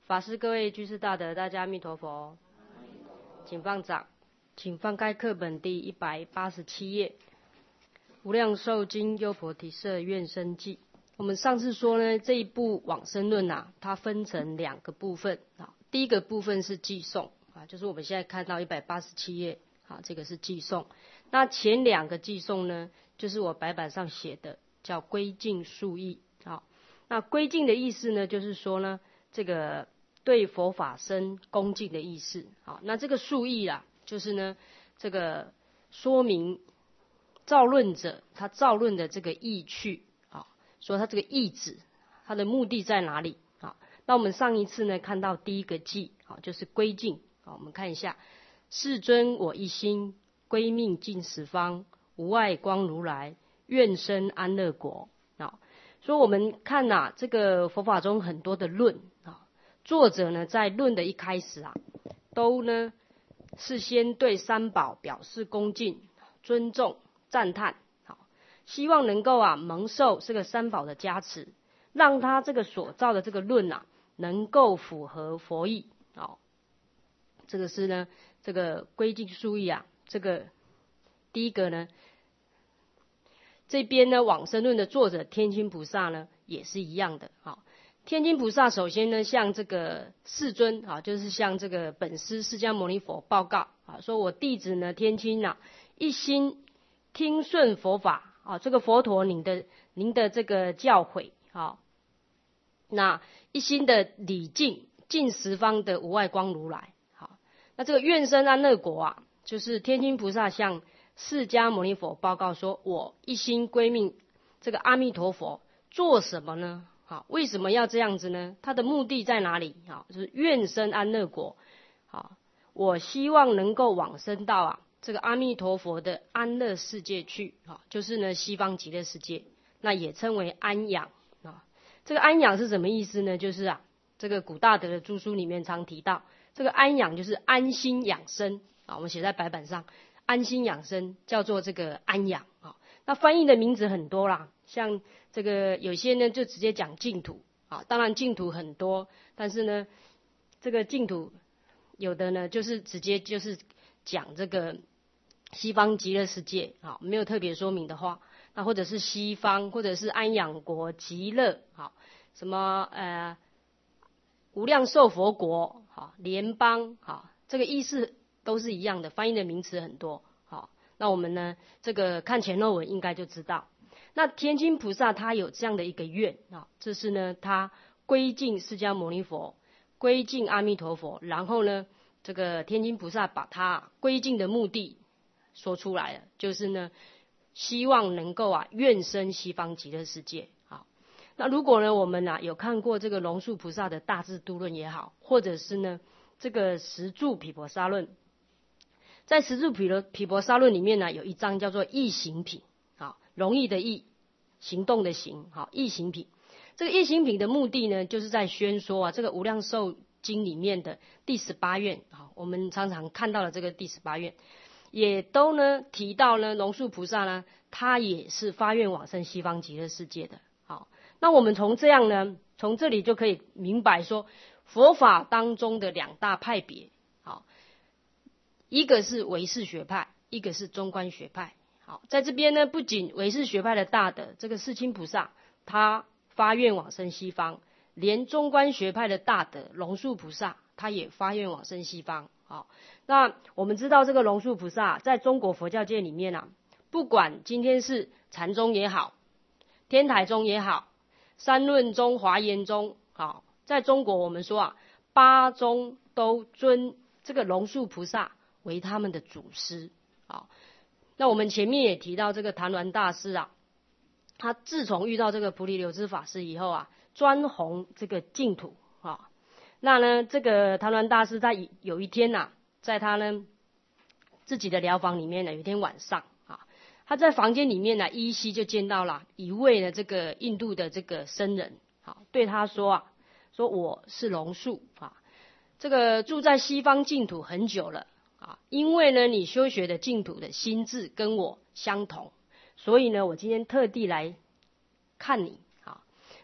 法师各位居士大德，大家阿弥陀佛。请放掌，请翻开课本第187页，无量寿经优婆提舍愿生记。我们上次说呢，这一部往生论啊，它分成2个部分啊。第一个部分是偈颂啊，就是我们现在看到187页啊，这个是偈颂。那前2个偈颂呢，就是我白板上写的，叫归敬述义啊。那归敬的意思呢，就是说呢，这个对佛法生恭敬的意思。好，那这个述义啊，就是呢，这个说明造论者他造论的这个意趣啊，说他这个意旨，他的目的在哪里啊？那我们上一次呢看到第一个偈啊，就是归敬啊，我们看一下，世尊我一心归命尽十方，无碍光如来，愿生安乐国啊。所以我们看啊，这个佛法中很多的论啊，作者呢在论的一开始啊，都呢是先对三宝表示恭敬、尊重、赞叹，好，希望能够啊蒙受这个三宝的加持，让他这个所造的这个论啊，能够符合佛意。好，这个是呢这个归敬述义啊，这个第一个呢。这边呢，往生论的作者天亲菩萨呢，也是一样的。好，天亲菩萨首先呢，向这个世尊啊，就是向这个本师释迦牟尼佛报告啊，说我弟子呢天亲啊，一心听顺佛法啊，这个佛陀您的这个教诲啊，那一心的礼敬尽十方的无碍光如来。好，那这个愿生安乐国啊，就是天亲菩萨向释迦牟尼佛报告说，我一心归命这个阿弥陀佛，做什么呢？好，为什么要这样子呢？他的目的在哪里？好，就是愿生安乐国。好，我希望能够往生到啊这个阿弥陀佛的安乐世界去。好，就是呢西方极乐世界，那也称为安养啊。这个安养是什么意思呢？就是啊这个古大德的著书里面常提到，这个安养就是安心养生啊。我们写在白板上。安心养生叫做这个安养啊，那翻译的名字很多啦，像这个有些呢就直接讲净土啊，当然净土很多，但是呢这个净土有的呢就是直接就是讲这个西方极乐世界啊，没有特别说明的话，那或者是西方，或者是安养国、极乐啊，什么无量寿佛国啊、联邦啊，这个意思都是一样的，翻译的名词很多。好，那我们呢，这个看前后文应该就知道。那天亲菩萨他有这样的一个愿啊，这是呢他归敬释迦牟尼佛，归敬阿弥陀佛，然后呢，这个天亲菩萨把他归敬的目的说出来了，就是呢，希望能够啊愿生西方极乐世界。好，那如果呢我们啊有看过这个龙树菩萨的大智度论也好，或者是呢这个十住毗婆沙论。在十住毗婆沙论里面呢，有一章叫做易行品，好，容易的易，行动的行，好，易行品。这个易行品的目的呢，就是在宣说啊，这个无量寿经里面的第18愿，好，我们常常看到的这个第18愿，也都呢提到呢，龙树菩萨呢，他也是发愿往生西方极乐世界的。好，那我们从这样呢，从这里就可以明白说，佛法当中的2大派别。一个是唯识学派，一个是中观学派。好，在这边呢，不仅唯识学派的大德这个世亲菩萨他发愿往生西方，连中观学派的大德龙树菩萨他也发愿往生西方。好，那我们知道这个龙树菩萨在中国佛教界里面啊，不管今天是禅宗也好，天台宗也好，三论宗、华严宗，好，在中国我们说啊，8宗都尊这个龙树菩萨为他们的祖师。好，那我们前面也提到这个昙鸾大师啊，他自从遇到这个菩提流支法师以后啊，专弘这个净土啊。那呢，这个昙鸾大师在有一天啊，在他呢自己的疗房里面呢，有一天晚上啊，他在房间里面呢，依稀就见到了一位呢这个印度的这个僧人，好，对他说啊，说我是龙树啊，这个住在西方净土很久了。啊，因为呢，你修学的净土的心智跟我相同，所以呢，我今天特地来看你。啊，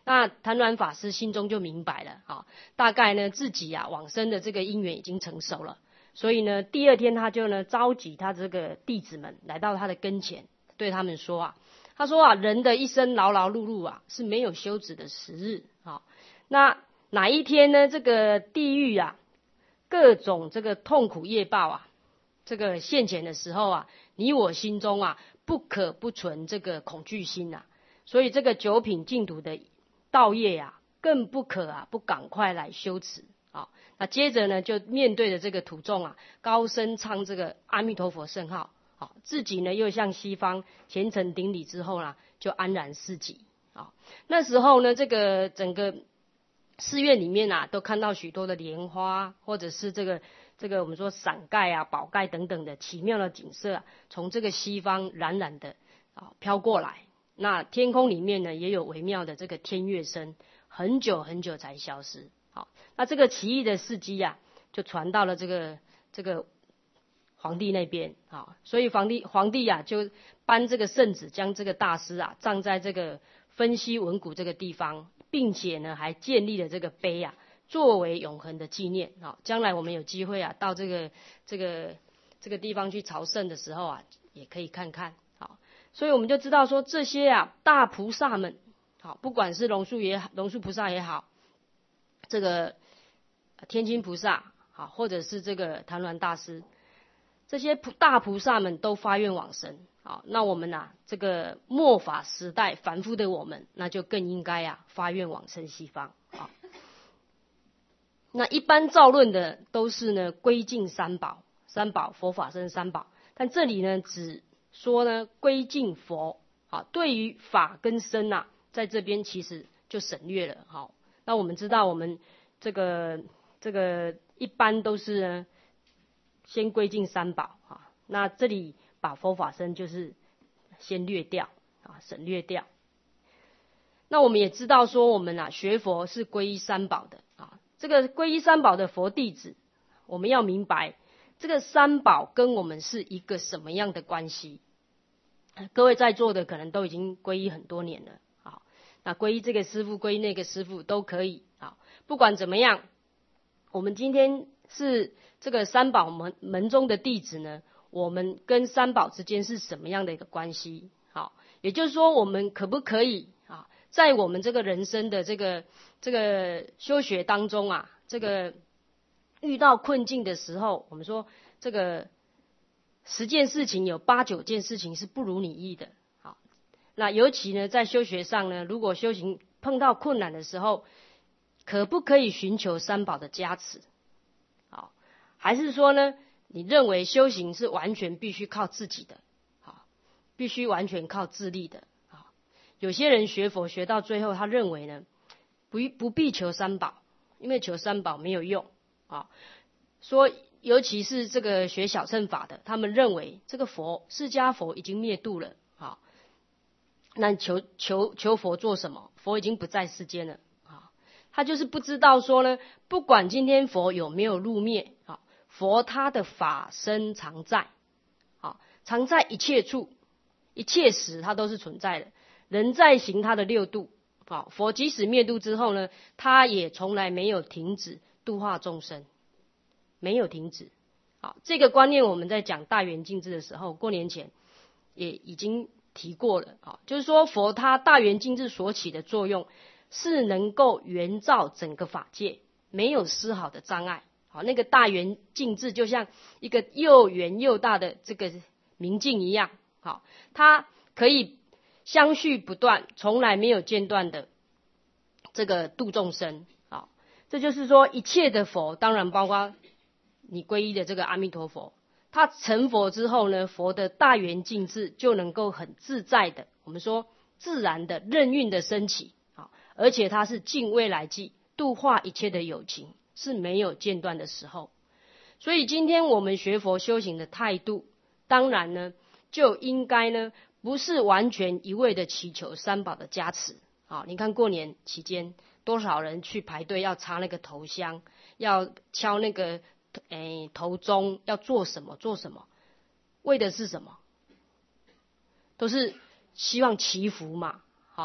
那谭鸾法师心中就明白了，大概呢自己往生的这个因缘已经成熟了，所以呢第二天他就呢召集他这个弟子们来到他的跟前，对他们说他说人的一生劳劳碌碌是没有休止的时日，那哪一天呢这个地狱各种这个痛苦业报这个现前的时候你我心中不可不存这个恐惧心所以这个九品净土的道业更不可不赶快来修持那接着呢就面对着这个土众高声唱这个阿弥陀佛圣号，自己呢又向西方虔诚顶礼之后就安然示己那时候呢这个整个寺院里面都看到许多的莲花，或者是这个我们说伞盖宝盖等等的奇妙的景色从这个西方冉冉的飘过来。那天空里面呢也有微妙的这个天乐声，很久很久才消失。那这个奇异的事迹就传到了这个皇帝那边所以皇帝就颁这个圣旨，将这个大师葬在这个分析文谷这个地方，并且呢还建立了这个碑作为永恒的纪念将来我们有机会到这个地方去朝圣的时候也可以看看所以我们就知道说这些大菩萨们不管是龙树菩萨也好，这个天亲菩萨或者是这个谭鸾大师，这些大菩萨们都发愿往生那我们这个末法时代凡夫的我们，那就更应该发愿往生西方那一般造论的都是呢归敬三宝佛法僧三宝，但这里呢只说呢归敬佛对于法跟僧在这边其实就省略了那我们知道我们这个一般都是呢先归敬三宝那这里把佛法僧就是先略掉省略掉。那我们也知道说我们学佛是皈依三宝的这个皈依三宝的佛弟子，我们要明白这个三宝跟我们是一个什么样的关系。各位在座的可能都已经皈依很多年了那皈依这个师父皈依那个师父都可以不管怎么样，我们今天是这个三宝门中的弟子呢，我们跟三宝之间是什么样的一个关系也就是说我们可不可以在我们这个人生的这个修学当中这个遇到困境的时候，我们说这个10件事情有8、9件事情是不如你意的那尤其呢在修学上呢，如果修行碰到困难的时候，可不可以寻求三宝的加持还是说呢你认为修行是完全必须靠自己的必须完全靠自力的有些人学佛学到最后，他认为呢不必求三宝，因为求三宝没有用说尤其是这个学小乘法的，他们认为这个释迦佛已经灭度了那求佛做什么？佛已经不在世间了他就是不知道说呢，不管今天佛有没有入灭佛他的法身常在常在一切处一切时，他都是存在的。人在行他的6度佛即使灭度之后呢，他也从来没有停止度化众生，没有停止这个观念我们在讲大圆净智的时候，过年前也已经提过了就是说佛他大圆净智所起的作用是能够圆照整个法界，没有丝毫的障碍那个大圆净智就像一个又圆又大的这个明镜一样它可以相续不断，从来没有间断的这个度众生这就是说一切的佛，当然包括你皈依的这个阿弥陀佛，他成佛之后呢，佛的大圆净智就能够很自在的，我们说自然的任运的升起而且它是尽未来际，度化一切的有情，是没有间断的时候。所以今天我们学佛修行的态度，当然呢就应该呢不是完全一味的祈求三宝的加持你看过年期间多少人去排队要插那个头香，要敲那个头钟，要做什么，为的是什么？都是希望祈福嘛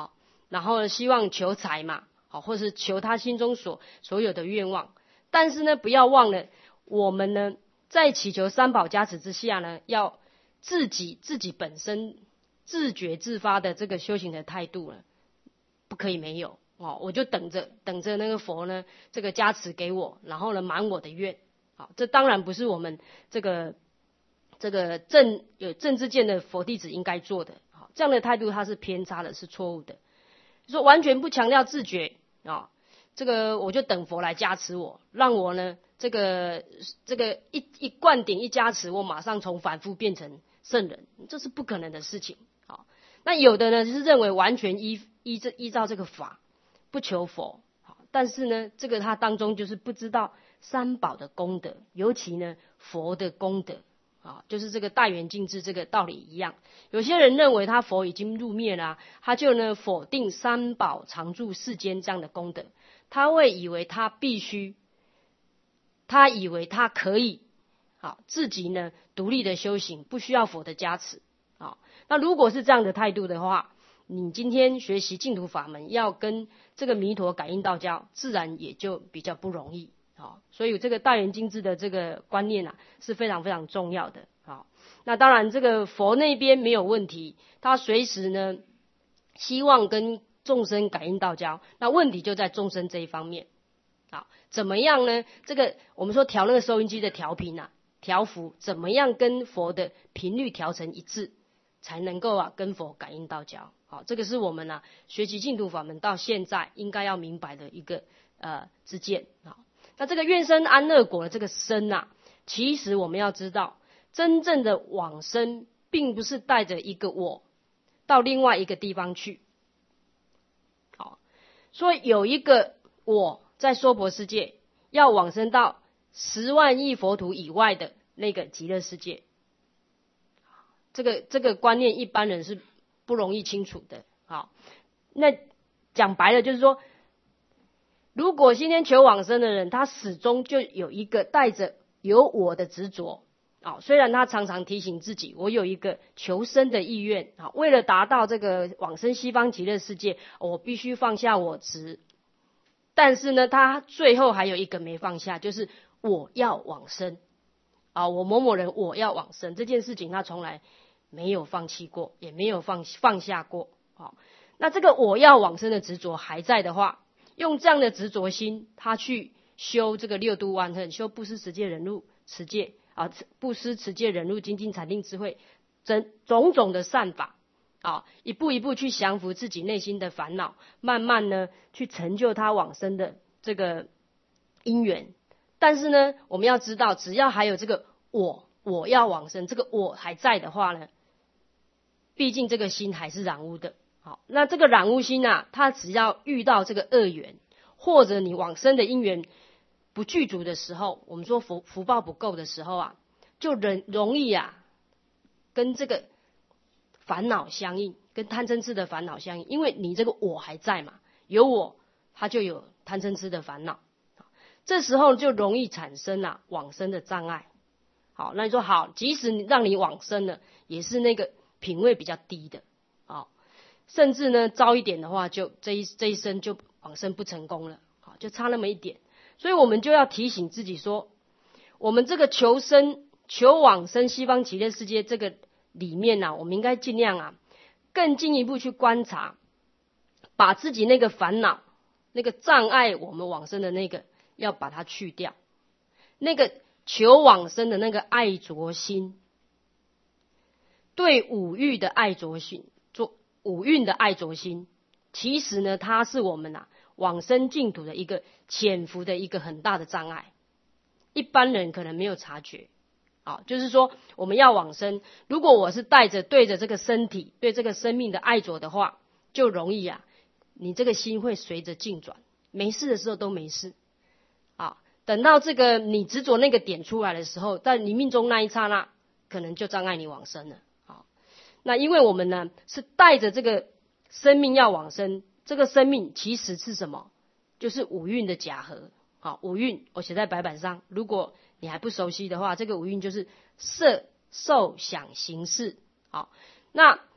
然后希望求财嘛，好，或是求他心中所有的愿望。但是呢，不要忘了，我们呢在祈求三宝加持之下呢，要自己本身自觉自发的这个修行的态度了，不可以没有哦。我就等着那个佛呢这个加持给我，然后呢满我的愿。好，这当然不是我们这个有正知见的佛弟子应该做的。好，这样的态度它是偏差的，是错误的。说完全不强调自觉啊，这个我就等佛来加持我，让我呢这个一灌顶一加持，我马上从凡夫变成圣人，这是不可能的事情。好，那有的呢就是认为完全依照这个法，不求佛。好，但是呢这个他当中就是不知道三宝的功德，尤其呢佛的功德。啊，就是这个大圆净智这个道理一样。有些人认为他佛已经入灭了，他就呢否定三宝常住世间这样的功德，他会以为他必须，他以为他可以，好，自己呢独立的修行，不需要佛的加持。好，那如果是这样的态度的话，你今天学习净土法门，要跟这个弥陀感应道交，自然也就比较不容易。好，所以这个大圆净智的这个观念啊，是非常非常重要的。好，那当然这个佛那边没有问题，他随时呢希望跟众生感应道交，那问题就在众生这一方面。好，怎么样呢？这个我们说调那个收音机的调频啊，调幅怎么样跟佛的频率调成一致，才能够啊跟佛感应道交。好，这个是我们啊学习净土法门到现在应该要明白的一个知见。好。那这个愿生安乐果的这个生啊，其实我们要知道，真正的往生并不是带着一个我到另外一个地方去。好，所以有一个我在娑婆世界要往生到10万亿佛土以外的那个极乐世界，这个观念一般人是不容易清楚的。好，那讲白了就是说，如果今天求往生的人，他始终就有一个带着有我的执着。虽然他常常提醒自己，我有一个求生的意愿，为了达到这个往生西方极乐世界，我必须放下我执。但是呢，他最后还有一个没放下，就是我要往生。我某某人我要往生这件事情，他从来没有放弃过，也没有放下过。那这个我要往生的执着还在的话，用这样的执着心，他去修这个六度万恨，修布施持戒忍辱持戒布施持戒忍辱精进禅定智慧种种的善法，一步一步去降服自己内心的烦恼，慢慢呢去成就他往生的这个因缘。但是呢，我们要知道，只要还有这个我要往生，这个我还在的话呢，毕竟这个心还是染污的。好，那这个染污心啊，它只要遇到这个恶缘，或者你往生的因缘不具足的时候，我们说福报不够的时候啊，就容易啊跟这个烦恼相应，跟贪嗔痴的烦恼相应，因为你这个我还在嘛，有我，它就有贪嗔痴的烦恼，这时候就容易产生往生的障碍。好，那你说好，即使让你往生了，也是那个品位比较低的。甚至呢糟一点的话，就这一生就往生不成功了。好，就差那么一点。所以我们就要提醒自己说，我们这个求往生西方极乐世界这个里面我们应该尽量更进一步去观察，把自己那个烦恼那个障碍我们往生的那个要把它去掉，那个求往生的那个爱着心，对五欲的爱着心，五蕴的爱着心，其实呢它是我们往生净土的一个潜伏的一个很大的障碍，一般人可能没有察觉。就是说我们要往生，如果我是对着这个身体，对这个生命的爱着的话，就容易你这个心会随着境转，没事的时候都没事。等到这个你执着那个点出来的时候，在你命中那一刹那，可能就障碍你往生了。那因为我们呢是带着这个生命要往生，这个生命其实是什么？就是五蕴的假合。五蕴我写在白板上，如果你还不熟悉的话，这个五蕴就是色受想行识。那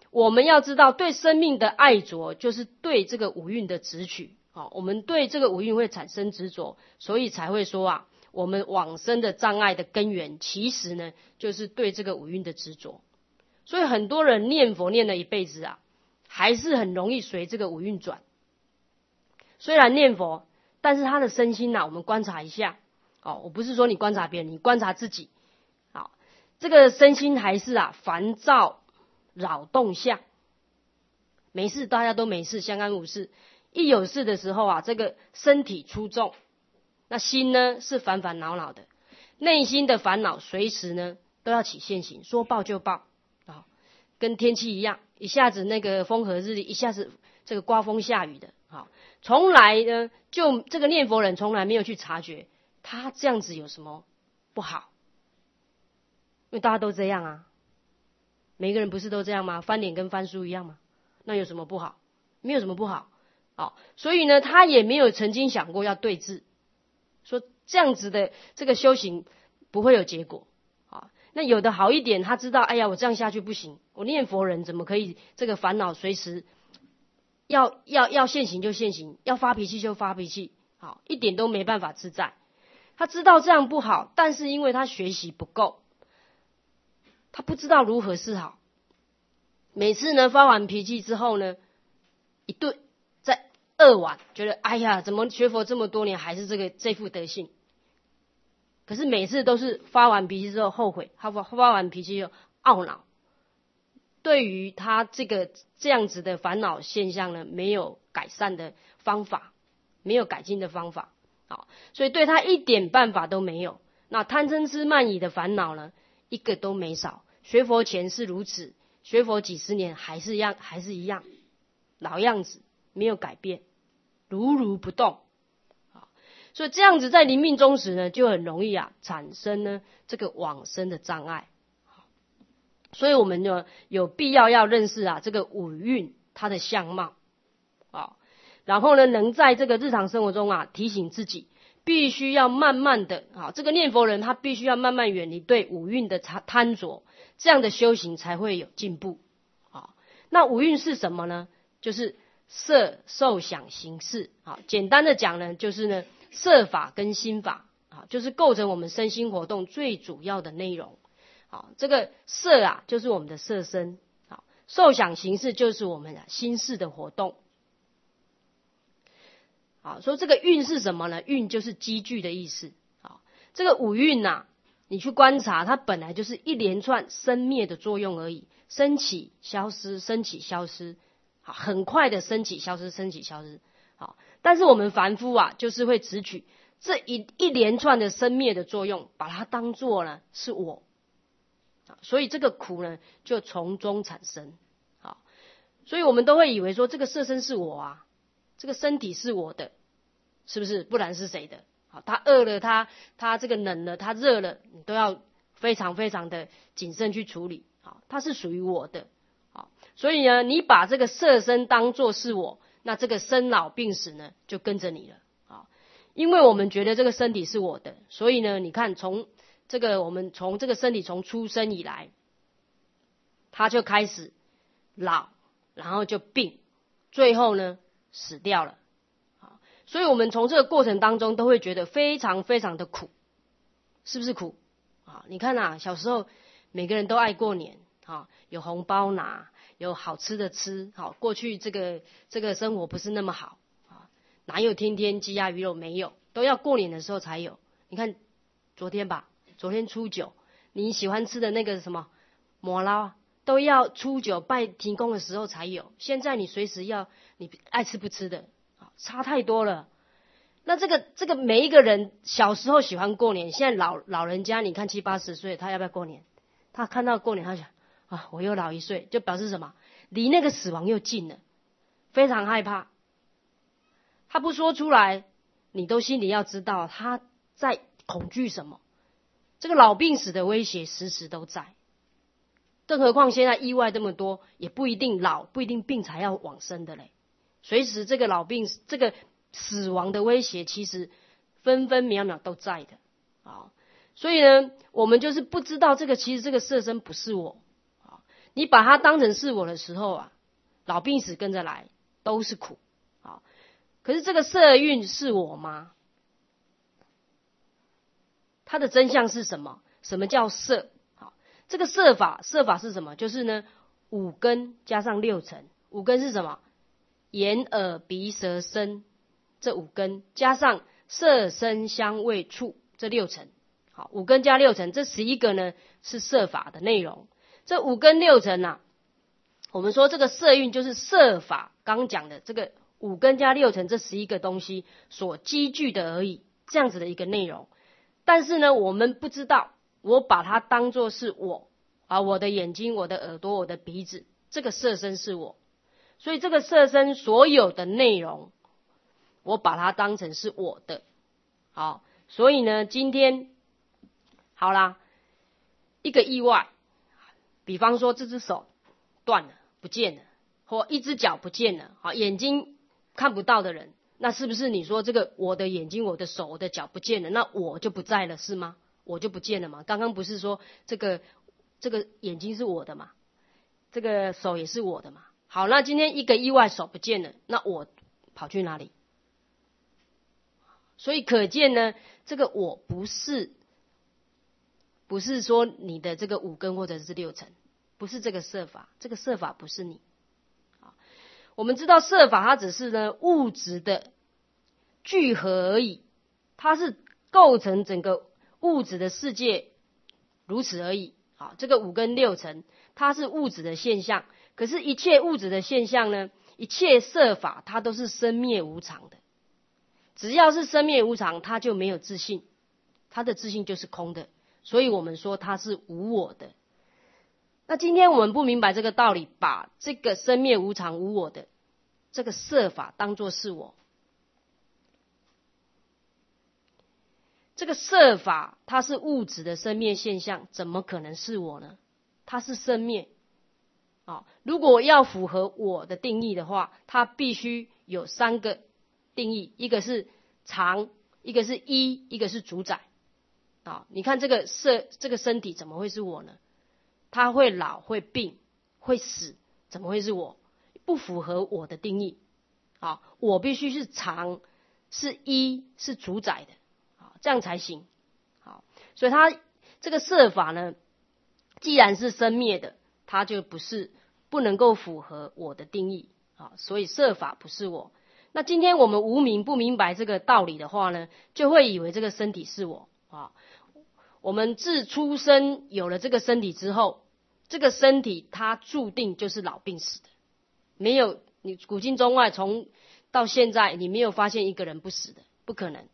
我们要知道，对生命的爱着，就是对这个五蕴的执取。我们对这个五蕴会产生执着，所以才会说啊，我们往生的障碍的根源，其实呢，就是对这个五蕴的执着。所以很多人念佛念了一辈子啊，还是很容易随这个五蕴转。虽然念佛，但是他的身心啊，我们观察一下。我不是说你观察别人，你观察自己。这个身心还是啊烦躁扰动相。没事，大家都没事，相安无事。一有事的时候啊，这个身体出众，那心呢是烦烦恼恼的，内心的烦恼随时呢都要起现行，说爆就爆跟天气一样，一下子那个风和日丽，一下子这个刮风下雨的从来呢就这个念佛人从来没有去察觉他这样子有什么不好，因为大家都这样啊，每个人不是都这样吗？翻脸跟翻书一样吗？那有什么不好？没有什么不好。所以呢，他也没有曾经想过要对治，说这样子的这个修行不会有结果。那有的好一点，他知道，哎呀，我这样下去不行，我念佛人怎么可以这个烦恼随时要现行就现行，要发脾气就发脾气，一点都没办法自在。他知道这样不好，但是因为他学习不够，他不知道如何是好。每次呢发完脾气之后呢，一顿再扼腕，觉得哎呀，怎么学佛这么多年还是这副德性？可是每次都是发完脾气之后后悔，他发完脾气就懊恼，对于他这样子的烦恼现象呢，没有改善的方法，没有改进的方法，所以对他一点办法都没有。那贪嗔痴慢疑的烦恼呢，一个都没少。学佛前是如此，学佛几十年还是一样，老样子，没有改变，如不动。所以这样子在临命终时呢，就很容易产生呢这个往生的障碍。所以我们有必要认识这个五蕴它的相貌，然后呢能在这个日常生活中提醒自己，必须要慢慢的这个念佛人他必须要慢慢远离对五蕴的贪着，这样的修行才会有进步。那五蕴是什么呢？就是色受想行识。简单的讲呢，就是呢色法跟心法，就是构成我们身心活动最主要的内容。这个色就是我们的色身，受想行识就是我们心识的活动。所以这个蕴是什么呢？蕴就是积聚的意思。这个五蕴你去观察，它本来就是一连串生灭的作用而已，升起消失，升起消失，很快的升起消失，升起消失。但是我们凡夫就是会执取这一连串的生灭的作用，把它当作呢是我，所以这个苦呢就从中产生。所以我们都会以为说这个色身是我这个身体是我的，是不是？不然是谁的？他饿了，他这个冷了，他热了，你都要非常非常的谨慎去处理。它是属于我的。所以呢，你把这个色身当作是我，那这个生老病死呢就跟着你了。因为我们觉得这个身体是我的，所以呢你看我们从这个身体从出生以来，它就开始老，然后就病，最后呢死掉了。所以我们从这个过程当中都会觉得非常非常的苦，是不是苦？你看小时候每个人都爱过年，有红包拿，有好吃的吃。过去这个生活不是那么好，哪有天天鸡鸭鱼肉？没有，都要过年的时候才有。你看昨天初九，你喜欢吃的那个什么麻捞都要初九拜天公的时候才有，现在你随时要，你爱吃不吃的，差太多了。那这个每一个人小时候喜欢过年，现在老人家你看70、80岁，他要不要过年？他看到过年，他想我又老一岁，就表示什么？离那个死亡又近了，非常害怕。他不说出来，你都心里要知道他在恐惧什么。这个老病死的威胁时时都在，更何况现在意外这么多，也不一定老，不一定病才要往生的嘞。随时这个老病这个死亡的威胁其实分分秒秒都在的。所以呢我们就是不知道其实这个色身不是我。 你把它当成是我的时候啊，老病死跟着来，都是苦。好，可是这个色蕴是我吗？它的真相是什么？什么叫色？好，这个色法是什么？就是呢，五根加上六尘。五根是什么？眼、耳、鼻、舌、身，这五根加上色、声、香、味、触，这六尘。好，五根加六尘，这11个呢是色法的内容。这五根六尘啊，我们说这个色蕴就是色法刚讲的这个五根加六尘这11个东西所积聚的而已，这样子的一个内容。但是呢，我们不知道，我把它当作是我啊，我的眼睛、我的耳朵、我的鼻子，这个色身是我，所以这个色身所有的内容，我把它当成是我的。好，所以呢，今天好啦，一个意外，比方说这只手断了不见了，或一只脚不见了，好，眼睛看不到的人，那是不是你说这个我的眼睛、我的手、我的脚不见了，那我就不在了是吗？我就不见了嘛？刚刚不是说这个眼睛是我的嘛，这个手也是我的嘛？好，那今天一个意外手不见了，那我跑去哪里？所以可见呢，这个我不是说你的这个五根或者是六尘，不是这个色法，这个色法不是你。我们知道色法它只是呢物质的聚合而已，它是构成整个物质的世界如此而已。好，这个五根六尘它是物质的现象，可是一切物质的现象呢，一切色法它都是生灭无常的。只要是生灭无常，它就没有自性，它的自性就是空的，所以我们说它是无我的。那今天我们不明白这个道理，把这个生灭无常无我的这个色法当作是我，这个色法它是物质的生灭现象，怎么可能是我呢？它是生灭。如果要符合我的定义的话，它必须有3个定义，一个是常，一个是依，一个是主宰。你看这个身体怎么会是我呢？它会老，会病，会死，怎么会是我？不符合我的定义。我必须是常，是依，是主宰的，这样才行。所以它这个色法呢，既然是生灭的，它就不能够符合我的定义。所以色法不是我。那今天我们无明不明白这个道理的话呢，就会以为这个身体是我。我们自出生有了这个身体之后，这个身体它注定就是老病死的。没有，你古今中外从到现在，你没有发现一个人不死的，不可能。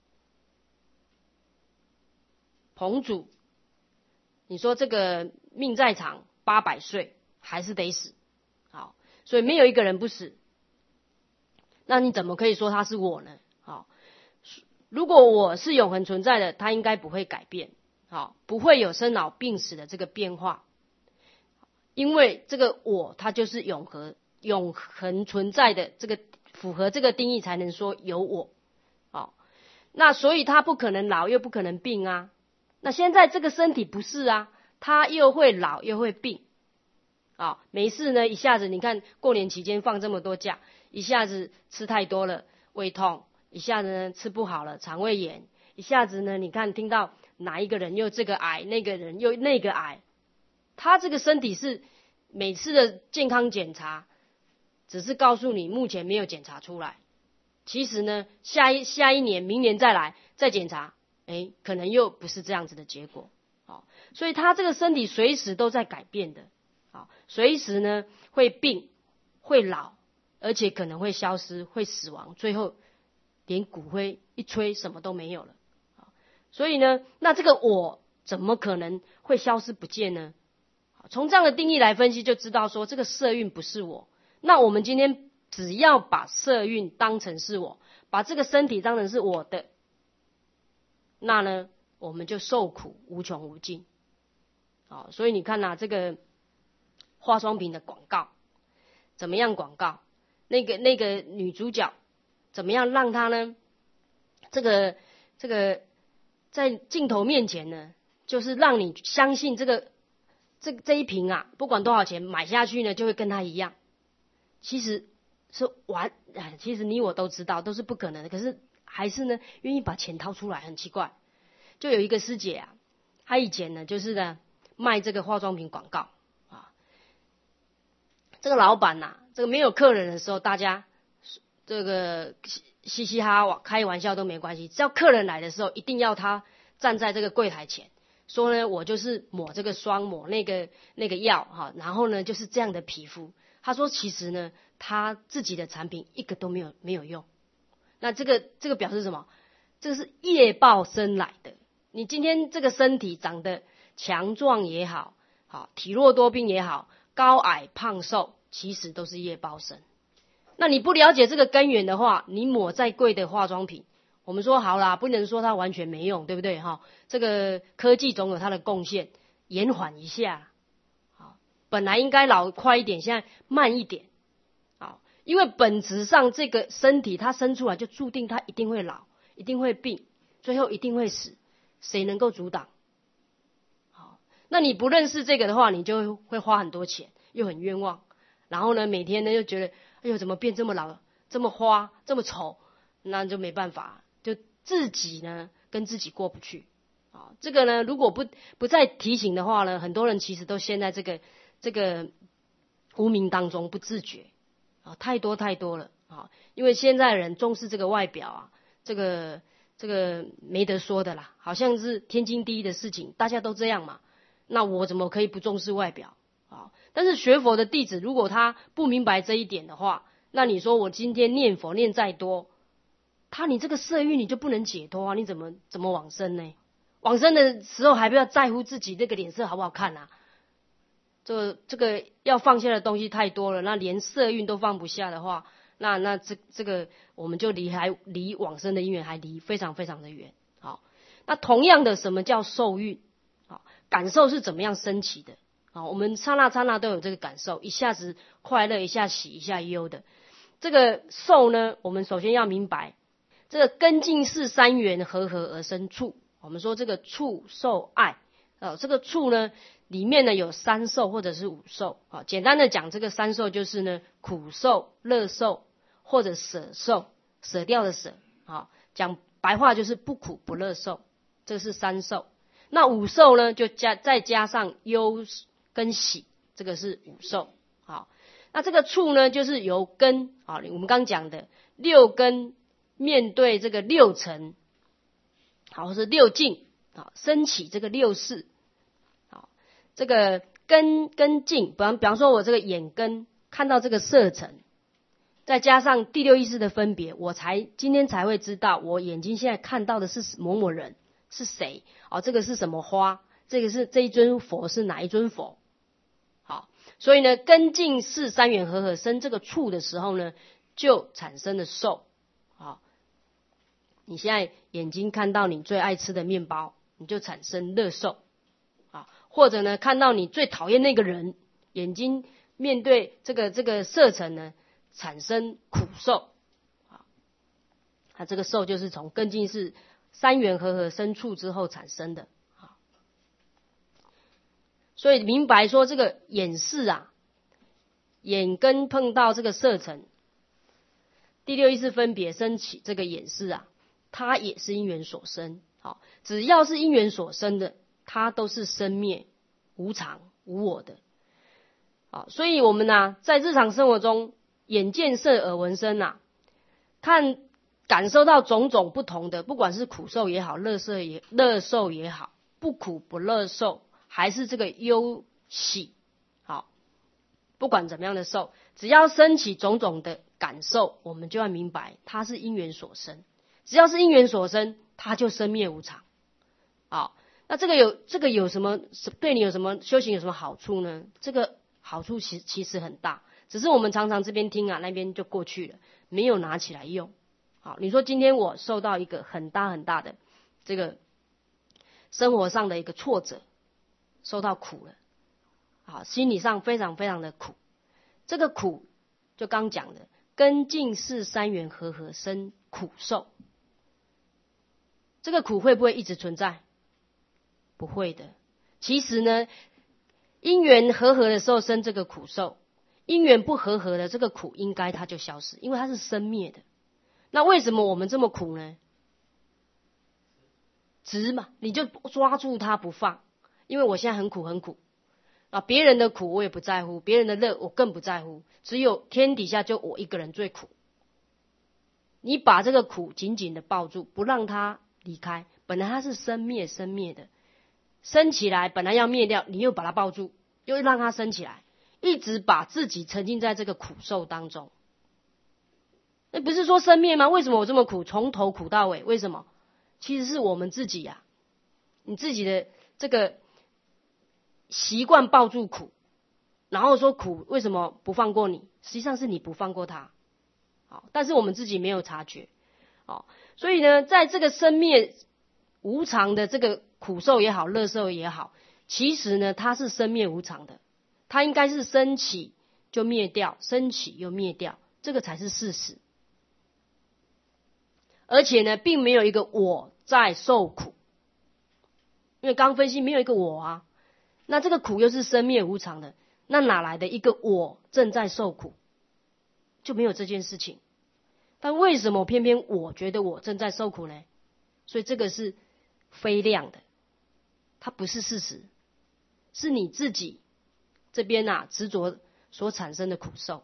彭祖，你说这个命再长800岁还是得死。好，所以没有一个人不死。那你怎么可以说他是我呢？如果我是永恒存在的，它应该不会改变，不会有生老病死的这个变化，因为这个我它就是永恒存在的，这个符合这个定义才能说有我。那所以它不可能老又不可能病啊。那现在这个身体不是啊，它又会老又会病。没事呢，一下子你看过年期间放这么多假，一下子吃太多了胃痛，一下子呢吃不好了肠胃炎，一下子呢你看听到哪一个人又这个癌，那个人又那个癌，他这个身体是每次的健康检查只是告诉你目前没有检查出来，其实呢下一年明年再来再检查，可能又不是这样子的结果。所以他这个身体随时都在改变的，随时呢会病会老，而且可能会消失会死亡，最后连骨灰一吹什么都没有了。所以呢，那这个我怎么可能会消失不见呢？从这样的定义来分析，就知道说这个色蕴不是我。那我们今天只要把色蕴当成是我，把这个身体当成是我的，那呢我们就受苦无穷无尽。所以你看这个化妆品的广告怎么样？广告那个女主角怎么样让她呢？这个在镜头面前呢，就是让你相信这个这一瓶啊，不管多少钱买下去呢，就会跟他一样。其实是其实你我都知道都是不可能的，可是还是呢愿意把钱掏出来，很奇怪。就有一个师姐啊，她以前呢就是呢卖这个化妆品广告啊，这个老板呐，这个没有客人的时候，大家这个嘻嘻哈哈开玩笑都没关系，只要客人来的时候，一定要他站在这个柜台前，说呢我就是抹这个霜，抹那个药哈，然后呢就是这样的皮肤。他说其实呢他自己的产品一个都没有用。那这个表示什么？这个是业报生来的。你今天这个身体长得强壮也好，体弱多病也好，高矮胖瘦，其实都是业报生。那你不了解这个根源的话，你抹再贵的化妆品，我们说好啦，不能说它完全没用，对不对哈？这个科技总有它的贡献，延缓一下。本来应该老快一点，现在慢一点。因为本质上这个身体它生出来就注定它一定会老，一定会病，最后一定会死，谁能够阻挡？那你不认识这个的话，你就会花很多钱，又很冤枉，然后呢每天呢又觉得哎呦怎么变这么老，这么花，这么丑，那就没办法，就自己呢跟自己过不去。这个呢如果不再提醒的话呢，很多人其实都陷在这个无明当中不自觉。太多了啊！因为现在人重视这个外表啊，这个没得说的啦，好像是天经地义的事情，大家都这样嘛。那我怎么可以不重视外表啊？但是学佛的弟子，如果他不明白这一点的话，那你说我今天念佛念再多，你这个色欲你就不能解脱啊？你怎么往生呢？往生的时候还不要在乎自己那个脸色好不好看啊？这个要放下的东西太多了，那连色蕴都放不下的话，那这个我们就离往生的因缘还离非常非常的远。好，那同样的，什么叫受蕴？好，感受是怎么样升起的？好，我们刹那刹那都有这个感受，一下子快乐，一下喜，一下忧的。这个受呢，我们首先要明白，这个根境是三缘和合而生处。我们说这个处受爱，这个处呢。里面呢有三受或者是五受，简单的讲，这个三受就是呢苦受、乐受或者舍受，舍掉的舍，讲白话就是不苦不乐受，这是三受。那五受呢就再加上忧跟喜，这个是五受。好，那这个处呢就是由根，我们刚讲的六根面对这个六尘，或是六境，升起这个六识。这个根境，比方说我这个眼根看到这个色尘，再加上第六意识的分别，我今天才会知道我眼睛现在看到的是某某人是谁，这个是什么花，这一尊佛是哪一尊佛。好，所以呢根境是三缘和合生这个处的时候呢，就产生了受。好，你现在眼睛看到你最爱吃的面包，你就产生乐受。或者呢，看到你最讨厌那个人，眼睛面对这个色尘呢，产生苦受。这个受就是从根境是三缘和合生处之后产生的。所以明白说这个眼识啊，眼根碰到这个色尘，第六意识分别升起这个眼识啊，它也是因缘所生。好，只要是因缘所生的，它都是生灭无常无我的。所以我们在日常生活中眼见色耳闻声感受到种种不同的，不管是苦受也好，乐受也好，不苦不乐受，还是这个忧喜，不管怎么样的受，只要升起种种的感受，我们就要明白它是因缘所生。只要是因缘所生，它就生灭无常。那这个有什么对你有什么修行有什么好处呢？这个好处其实很大，只是我们常常这边听那边就过去了，没有拿起来用。你说今天我受到一个很大很大的这个生活上的一个挫折，受到苦了，心理上非常非常的苦。这个苦就刚讲的根境是三缘和合生苦受，这个苦会不会一直存在？不会的。其实呢， 因缘和合的时候生这个苦受，因缘不和合的这个苦应该它就消失，因为它是生灭的。那为什么我们这么苦呢？执嘛，你就抓住它不放，因为我现在很苦很苦啊，别人的苦我也不在乎，别人的乐我更不在乎，只有天底下就我一个人最苦。你把这个苦紧紧的抱住，不让它离开，本来它是生灭的，升起来本来要灭掉，你又把它抱住，又让它升起来，一直把自己沉浸在这个苦受当中。那不是说生灭吗？为什么我这么苦？从头苦到尾，为什么？其实是我们自己呀，你自己的这个习惯抱住苦，然后说苦为什么不放过你？实际上是你不放过他。好，但是我们自己没有察觉。好，所以呢，在这个生灭无常的这个苦受也好，乐受也好，其实呢，它是生灭无常的，它应该是升起就灭掉，升起又灭掉，这个才是事实。而且呢，并没有一个我在受苦，因为刚分析没有一个我啊，那这个苦又是生灭无常的，那哪来的一个我正在受苦？就没有这件事情。但为什么偏偏我觉得我正在受苦呢？所以这个是非量的，它不是事实，是你自己这边啊执着所产生的苦受。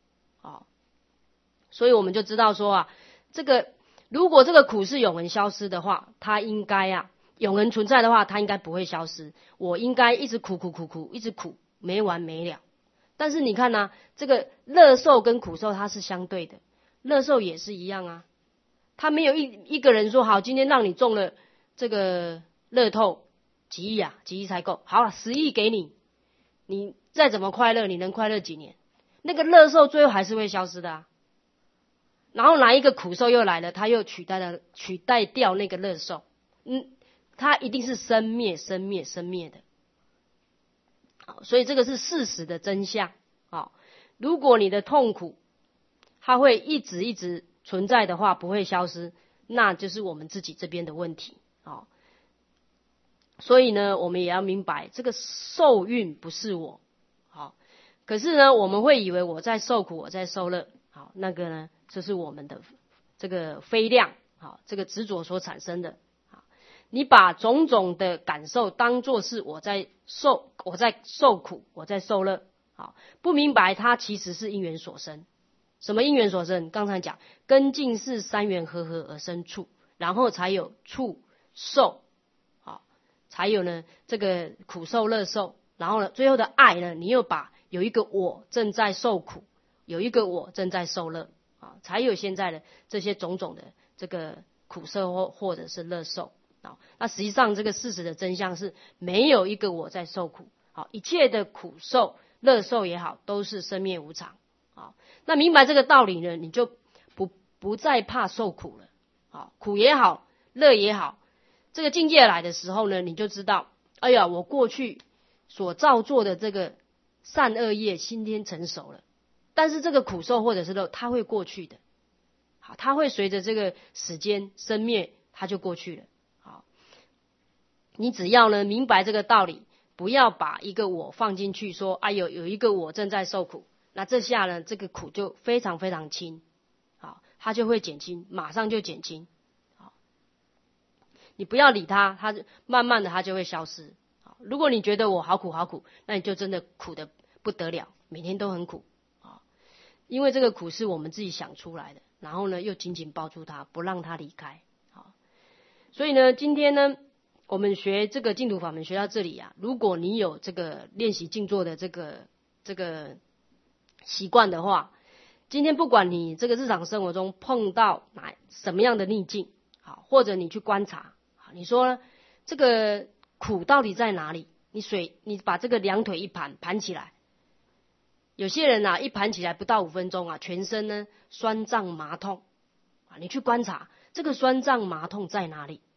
所以我们就知道说啊，这个如果这个苦是永恒消失的话，它应该啊永恒存在的话，它应该不会消失。我应该一直苦，一直苦，没完没了。但是你看啊，这个乐受跟苦受它是相对的，乐受也是一样啊。他没有一个人说好，今天让你中了这个乐透几亿啊，几亿才够，好了，10亿给你，你再怎么快乐，你能快乐几年？那个乐受最后还是会消失的啊。然后哪一个苦受又来了，他又取代掉那个乐受，它一定是生灭的。好，所以这个是事实的真相。好，如果你的痛苦它会一直存在的话，不会消失，那就是我们自己这边的问题。好，所以呢，我们也要明白这个受运不是我。好，可是呢，我们会以为我在受苦，我在受乐。好，那个呢，这是我们的这个非量，好，这个执着所产生的。你把种种的感受当作是我在受苦，我在受乐。好，不明白它其实是因缘所生。什么因缘所生？刚才讲根境是三缘和合而生处，然后才有处受，好，才有呢这个苦受乐受，然后呢最后的爱呢，你又把有一个我正在受苦，有一个我正在受乐，啊，才有现在的这些种种的这个苦受或者是乐受。那实际上这个事实的真相是没有一个我在受苦。好，一切的苦受乐受也好，都是生灭无常。好，那明白这个道理呢，你就不再怕受苦了。好，苦也好，乐也好，这个境界来的时候呢，你就知道，哎呀，我过去所造作的这个善恶业今天成熟了，但是这个苦受或者是乐，它会过去的。好，它会随着这个时间生灭，它就过去了。你只要呢明白这个道理，不要把一个我放进去说，哎呦，有一个我正在受苦，那这下呢这个苦就非常非常轻，好，它就会减轻，马上就减轻。好，你不要理它，它慢慢的它就会消失。好，如果你觉得我好苦，那你就真的苦的不得了，每天都很苦。好，因为这个苦是我们自己想出来的，然后呢又紧紧抱住它，不让它离开。好，所以呢今天呢我们学这个净土法门学到这里啊，如果你有这个练习静坐的这个习惯的话，今天不管你这个日常生活中碰到什么样的逆境，好，或者你去观察，你说这个苦到底在哪里？你把这个两腿一盘起来，有些人啊一盘起来不到5分钟啊，全身呢酸胀麻痛啊，你去观察这个酸胀麻痛在哪里？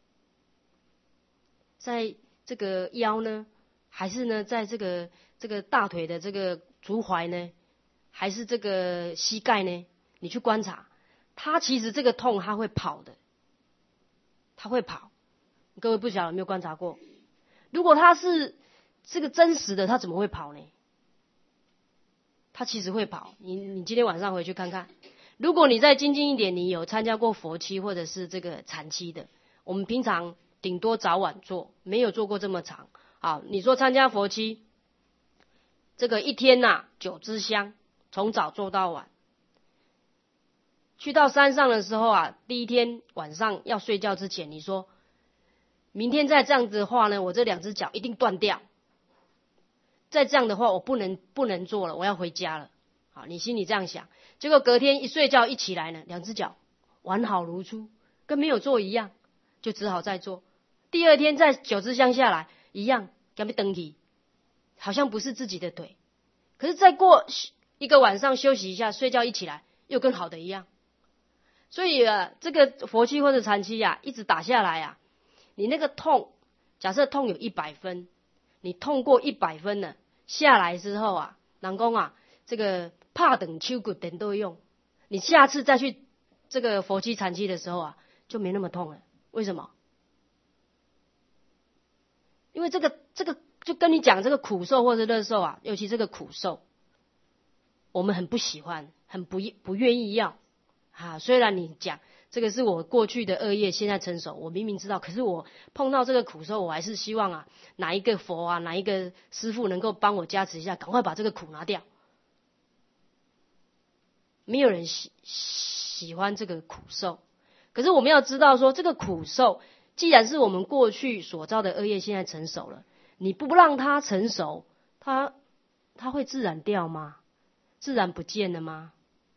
在这个腰呢，还是呢在这个大腿的这个足踝呢，还是这个膝盖呢？你去观察，它其实这个痛它会跑的，它会跑。各位不晓得有没有观察过？如果它是这个真实的他怎么会跑呢？他其实会跑。你今天晚上回去看看，如果你再精进一点，你有参加过佛七或者是这个禅七的，我们平常顶多早晚做，没有做过这么长。好，你说参加佛七，这个一天9支香，从早做到晚。去到山上的时候第一天晚上要睡觉之前，你说明天再这样子的话呢，我这2只脚一定断掉。再这样的话，我不能做了，我要回家了。好，你心里这样想，结果隔天一睡觉一起来呢，2只脚完好如初，跟没有做一样，就只好再做。第二天再9支香下来，一样要被登起，好像不是自己的腿。可是再过一个晚上休息一下，睡觉一起来，又跟好的一样。所以这个佛七或者禅七一直打下来你那个痛，假设痛有100分，你痛过100分了，下来之后人讲这个怕等手骨等都用，你下次再去这个佛七禅七的时候就没那么痛了。为什么？因为这个就跟你讲这个苦受或者乐受尤其这个苦受，我们很不喜欢，很不愿意要虽然你讲这个是我过去的恶业现在成熟，我明明知道，可是我碰到这个苦受，我还是希望哪一个佛哪一个师父能够帮我加持一下，赶快把这个苦拿掉。没有人喜欢这个苦受，可是我们要知道说，这个苦受既然是我们过去所造的恶业现在成熟了，你不让它成熟，它会自然掉吗？自然不见了吗？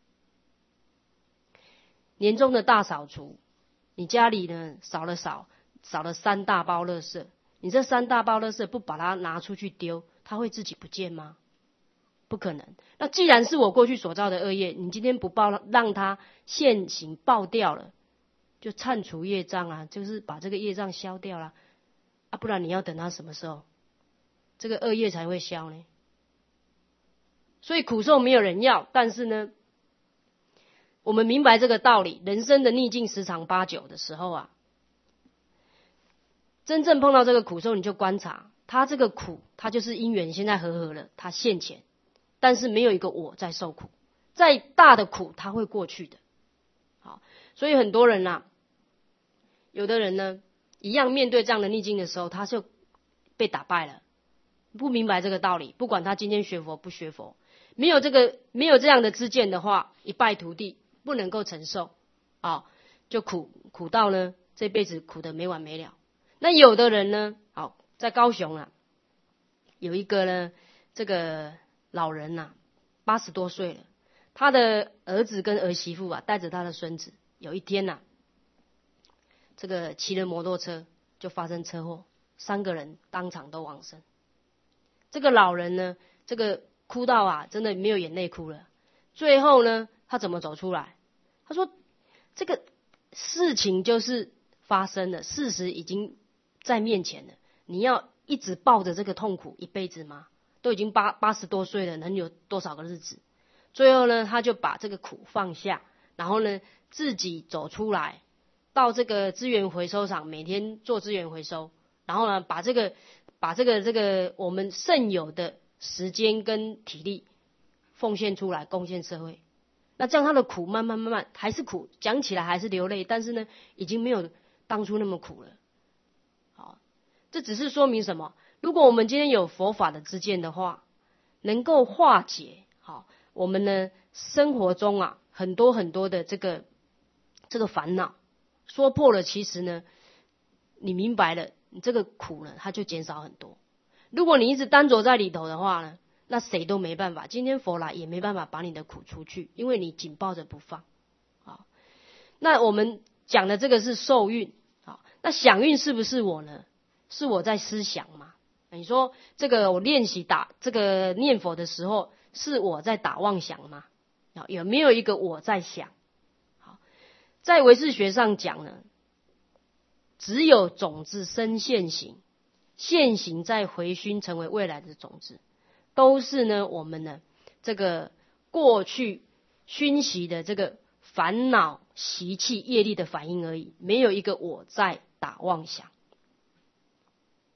年终的大扫除，你家里呢少了3大包垃圾，你这3大包垃圾不把它拿出去丢，它会自己不见吗？不可能。那既然是我过去所造的恶业，你今天不让它现行报掉了，就忏除业障就是把这个业障消掉了不然你要等它什么时候这个恶业才会消呢？所以苦受没有人要，但是呢我们明白这个道理，人生的逆境10常8九的时候真正碰到这个苦受，你就观察他这个苦，他就是因缘现在和了，他现前，但是没有一个我在受苦，再大的苦他会过去的。好，所以很多人有的人呢一样面对这样的逆境的时候，他就被打败了，不明白这个道理，不管他今天学佛不学佛，没有这样的知见的话，一败涂地，不能够承受就苦到呢这辈子苦得没完没了。那有的人呢在高雄有一个呢这个老人80多岁了，他的儿子跟儿媳妇带着他的孙子，有一天这个骑了摩托车就发生车祸，3个人当场都往生。这个老人呢这个哭到真的没有眼泪哭了。最后呢他怎么走出来？他说这个事情就是发生了，事实已经在面前了，你要一直抱着这个痛苦一辈子吗？都已经80多岁了，能有多少个日子？最后呢他就把这个苦放下，然后呢自己走出来，到这个资源回收厂每天做资源回收，然后呢把这个我们剩有的时间跟体力奉献出来，贡献社会。那这样他的苦慢慢还是苦，讲起来还是流泪，但是呢已经没有当初那么苦了。好，这只是说明什么？如果我们今天有佛法的知见的话，能够化解我们呢生活中很多很多的这个烦恼，说破了，其实呢你明白了，你这个苦呢它就减少很多。如果你一直单着在里头的话呢，那谁都没办法，今天佛来也没办法把你的苦除去，因为你紧抱着不放。好，那我们讲的这个是受运，那想运是不是我呢？是我在思想吗？你说这个我练习这个念佛的时候，是我在打妄想吗？有没有一个我在想？好，在唯识学上讲呢，只有种子生现行，现行再回熏成为未来的种子，都是呢我们呢这个过去熏习的这个烦恼习气业力的反应而已，没有一个我在打妄想。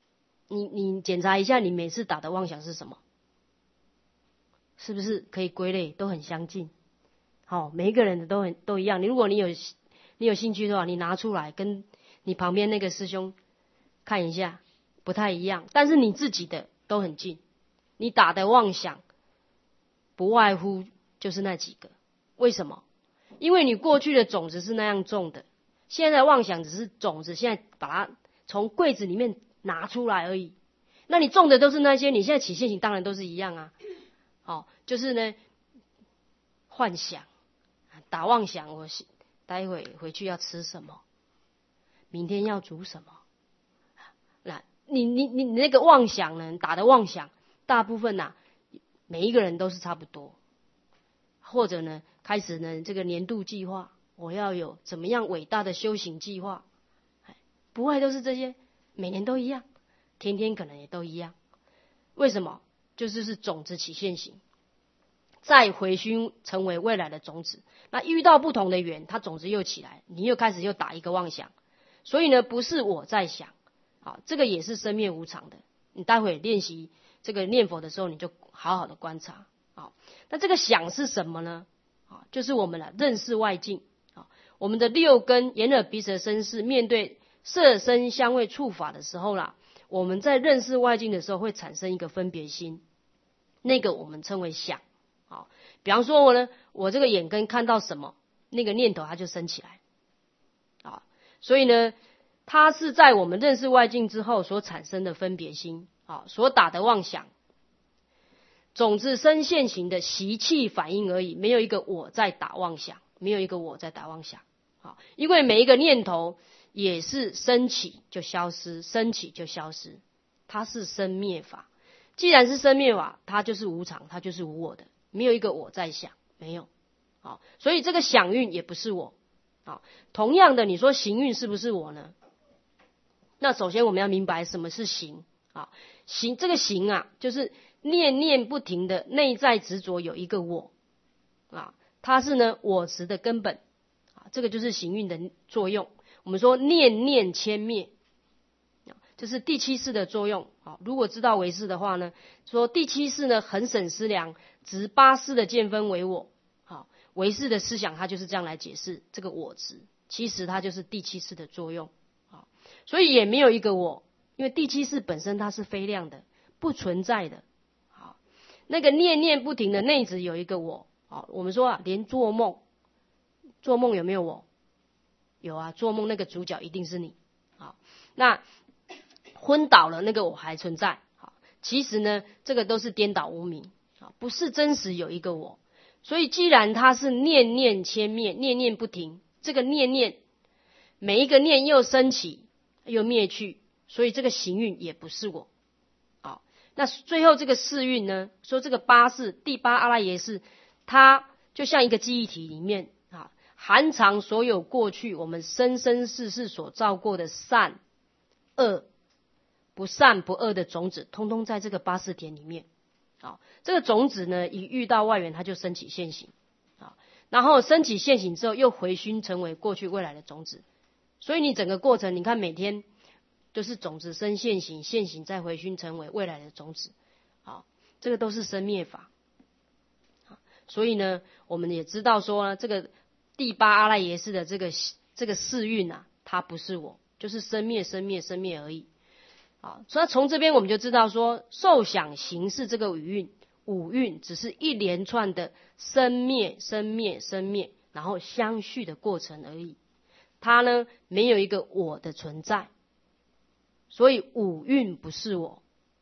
你检查一下，你每次打的妄想是什么？是不是可以归类都很相近？好，每一个人的都一样。如果你有兴趣的话，你拿出来跟你旁边那个师兄看一下，不太一样，但是你自己的都很近。你打的妄想不外乎就是那几个。为什么？因为你过去的种子是那样种的，现在的妄想只是种子，现在把它从柜子里面拿出来而已。那你种的都是那些，你现在起现行当然都是一样啊。就是呢，幻想打妄想，我待会回去要吃什么，明天要煮什么。那你那个妄想呢，打的妄想，大部分每一个人都是差不多。或者呢，开始呢这个年度计划，我要有怎么样伟大的修行计划，不外都是这些，每年都一样，天天可能也都一样。为什么？就是种子起现行，再回熏成为未来的种子。那遇到不同的缘，它种子又起来，你又开始又打一个妄想。所以呢，不是我在想，这个也是生灭无常的。你待会练习这个念佛的时候，你就好好的观察。那这个想是什么呢？就是我们认识外境。我们的六根眼耳鼻舌身识，面对色声香味触法的时候啦，我们在认识外境的时候会产生一个分别心，那个我们称为想。比方说我这个眼根看到什么，那个念头它就生起来。所以呢，它是在我们认识外境之后所产生的分别心，所打的妄想。种子生现行的习气反应而已，没有一个我在打妄想，没有一个我在打妄想。因为每一个念头也是升起就消失，升起就消失，它是生灭法。既然是生灭法，它就是无常，它就是无我的，没有一个我在想，没有。所以这个想运也不是我。同样的，你说行运是不是我呢？那首先我们要明白什么是行。行，这个行就是念念不停的内在执着有一个我，它是呢我执的根本，这个就是行运的作用。我们说念念迁灭，这是第七识的作用。如果知道唯识的话呢，说第七识呢很审思量，执八识的见分为我。唯识的思想它就是这样来解释这个我执，其实它就是第七识的作用。所以也没有一个我，因为第七识本身它是非量的，不存在的。那个念念不停的内执有一个我。我们说连做梦有没有我？有啊，做梦那个主角一定是你。那昏倒了那个我还存在。其实呢，这个都是颠倒无明，不是真实有一个我。所以既然它是念念迁灭，念念不停，这个念念每一个念又升起又灭去，所以这个行运也不是我。那最后这个识运呢，说这个八识，第八阿赖耶识，它就像一个记忆体里面含藏所有过去我们生生世世所造过的善恶不善不恶的种子，通通在这个八识田里面。这个种子呢，一遇到外缘，它就升起现行。然后升起现行之后，又回熏成为过去未来的种子。所以你整个过程，你看每天就是种子生现行，现行再回熏成为未来的种子。这个都是生灭法。所以呢，我们也知道说呢，这个第八阿赖耶识的这个识运它不是我，就是生灭生灭生灭而已。所以从这边我们就知道说，受想行识这个五蕴只是一连串的生灭生灭生灭，然后相续的过程而已。它呢没有一个我的存在，所以五蕴不是我。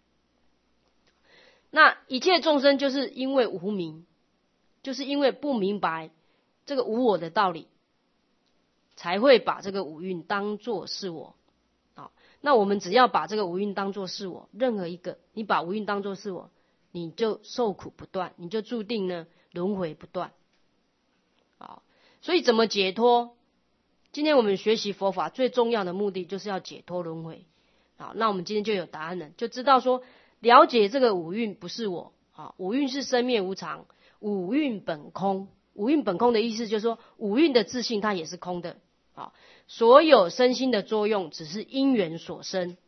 那一切众生就是因为无明，就是因为不明白这个无我的道理，才会把这个五蕴当作是我。那我们只要把这个五蕴当作是我，任何一个你把五蕴当作是我，你就受苦不断，你就注定呢轮回不断。所以怎么解脱？今天我们学习佛法最重要的目的就是要解脱轮回。那我们今天就有答案了，就知道说了解这个五蕴不是我。五蕴是生灭无常，五蕴本空。五蕴本空的意思就是说，五蕴的自性它也是空的。所有身心的作用只是因缘所生，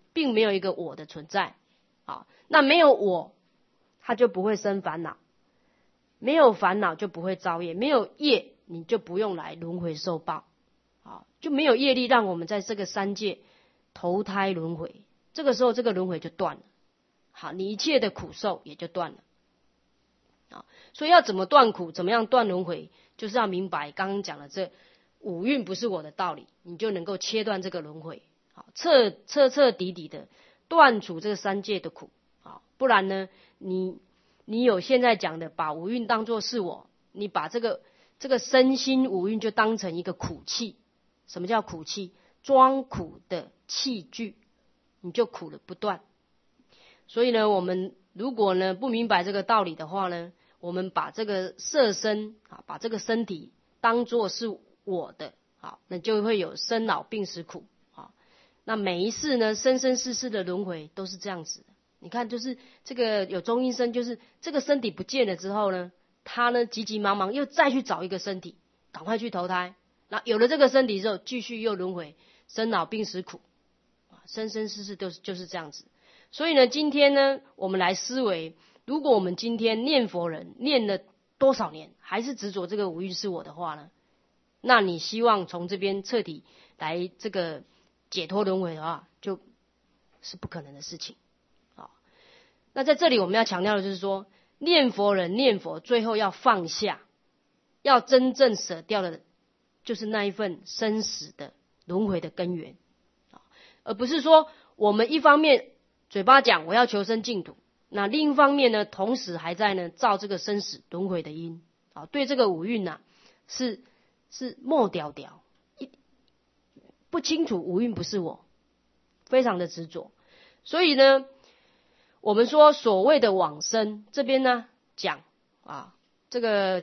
并没有一个我的存在。好，那没有我，他就不会生烦恼，没有烦恼就不会造业，没有业你就不用来轮回受报。好，就没有业力让我们在这个三界投胎轮回，这个时候这个轮回就断了。好，你一切的苦受也就断了。好，所以要怎么断苦，怎么样断轮回，就是要明白刚刚讲的这五蕴不是我的道理，你就能够切断这个轮回。好，彻底的断除这个三界的苦。好，不然呢，你有现在讲的把五蕴当作是我，你把这个身心五蕴就当成一个苦器。什么叫苦器？装苦的器具，你就苦了不断。所以呢，我们如果呢不明白这个道理的话呢，我们把这个色身啊，把这个身体当作是我的，好，那就会有生老病死苦。好，那每一世呢，生生世世的轮回都是这样子的。你看，就是这个有中阴身，就是这个身体不见了之后呢，他呢急急忙忙又再去找一个身体，赶快去投胎。那有了这个身体之后，继续又轮回生老病死苦，生生世世就是这样子。所以呢，今天呢，我们来思维，如果我们今天念佛人念了多少年，还是执着这个五蕴是我的话呢，那你希望从这边彻底来这个解脱轮回的话，就是不可能的事情。好，那在这里我们要强调的就是说，念佛人念佛最后要放下，要真正舍掉的就是那一份生死的轮回的根源，而不是说我们一方面嘴巴讲我要求生净土，那另一方面呢，同时还在呢造这个生死轮回的因。好，对这个五蕴啊，是莫屌屌，不清楚五蕴不是我，非常的执着。所以呢，我们说所谓的往生，这边呢讲啊，这个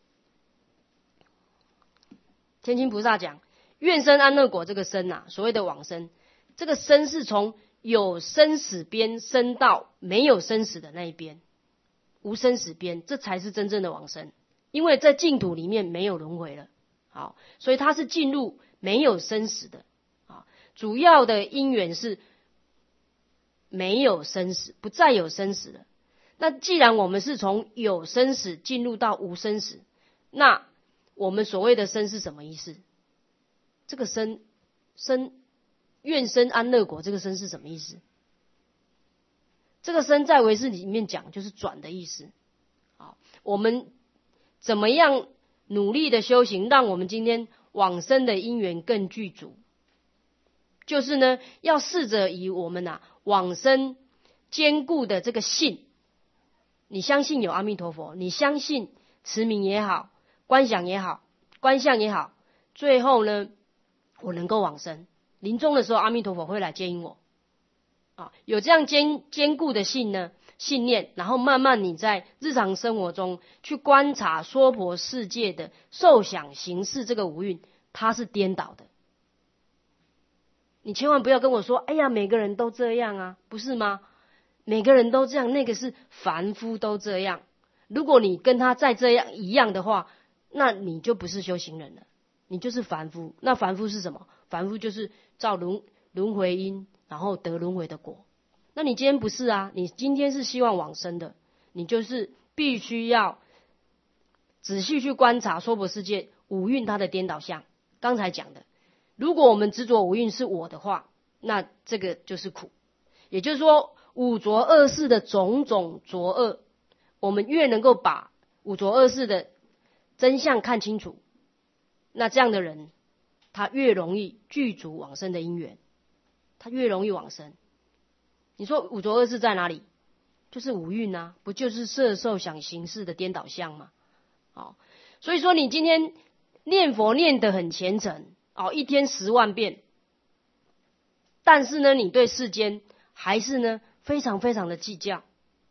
天亲菩萨讲愿生安乐果，这个生啊，所谓的往生，这个生是从有生死边生到没有生死的那一边，无生死边，这才是真正的往生。因为在净土里面没有轮回了，好，所以它是进入没有生死的。好，主要的因缘是没有生死，不再有生死了。那既然我们是从有生死进入到无生死，那我们所谓的生是什么意思？这个生愿生安乐果，这个生是什么意思？这个生在唯识里面讲就是转的意思。好，我们怎么样努力的修行，让我们今天往生的因缘更具足？就是呢，要试着以我们往生坚固的这个信，你相信有阿弥陀佛，你相信持名也好，观想也好，观相也好，最后呢，我能够往生。临终的时候，阿弥陀佛会来接引我。有这样坚固的信念，然后慢慢你在日常生活中去观察娑婆世界的受想行识这个五蕴，它是颠倒的。你千万不要跟我说，哎呀，每个人都这样啊，不是吗？每个人都这样，那个是凡夫都这样。如果你跟他再这样一样的话，那你就不是修行人了，你就是凡夫。那凡夫是什么？凡夫就是造轮回因，然后得轮回的果。那你今天不是啊，你今天是希望往生的，你就是必须要仔细去观察娑婆世界五蕴它的颠倒相。刚才讲的，如果我们执着五蕴是我的话，那这个就是苦。也就是说，五浊恶世的种种浊恶，我们越能够把五浊恶世的真相看清楚，那这样的人他越容易具足往生的因缘，他越容易往生。你说五浊恶世在哪里？就是五蕴啊，不就是色受想行识的颠倒相吗？好，所以说你今天念佛念得很虔诚，一天10万遍，但是呢，你对世间还是呢非常非常的计较，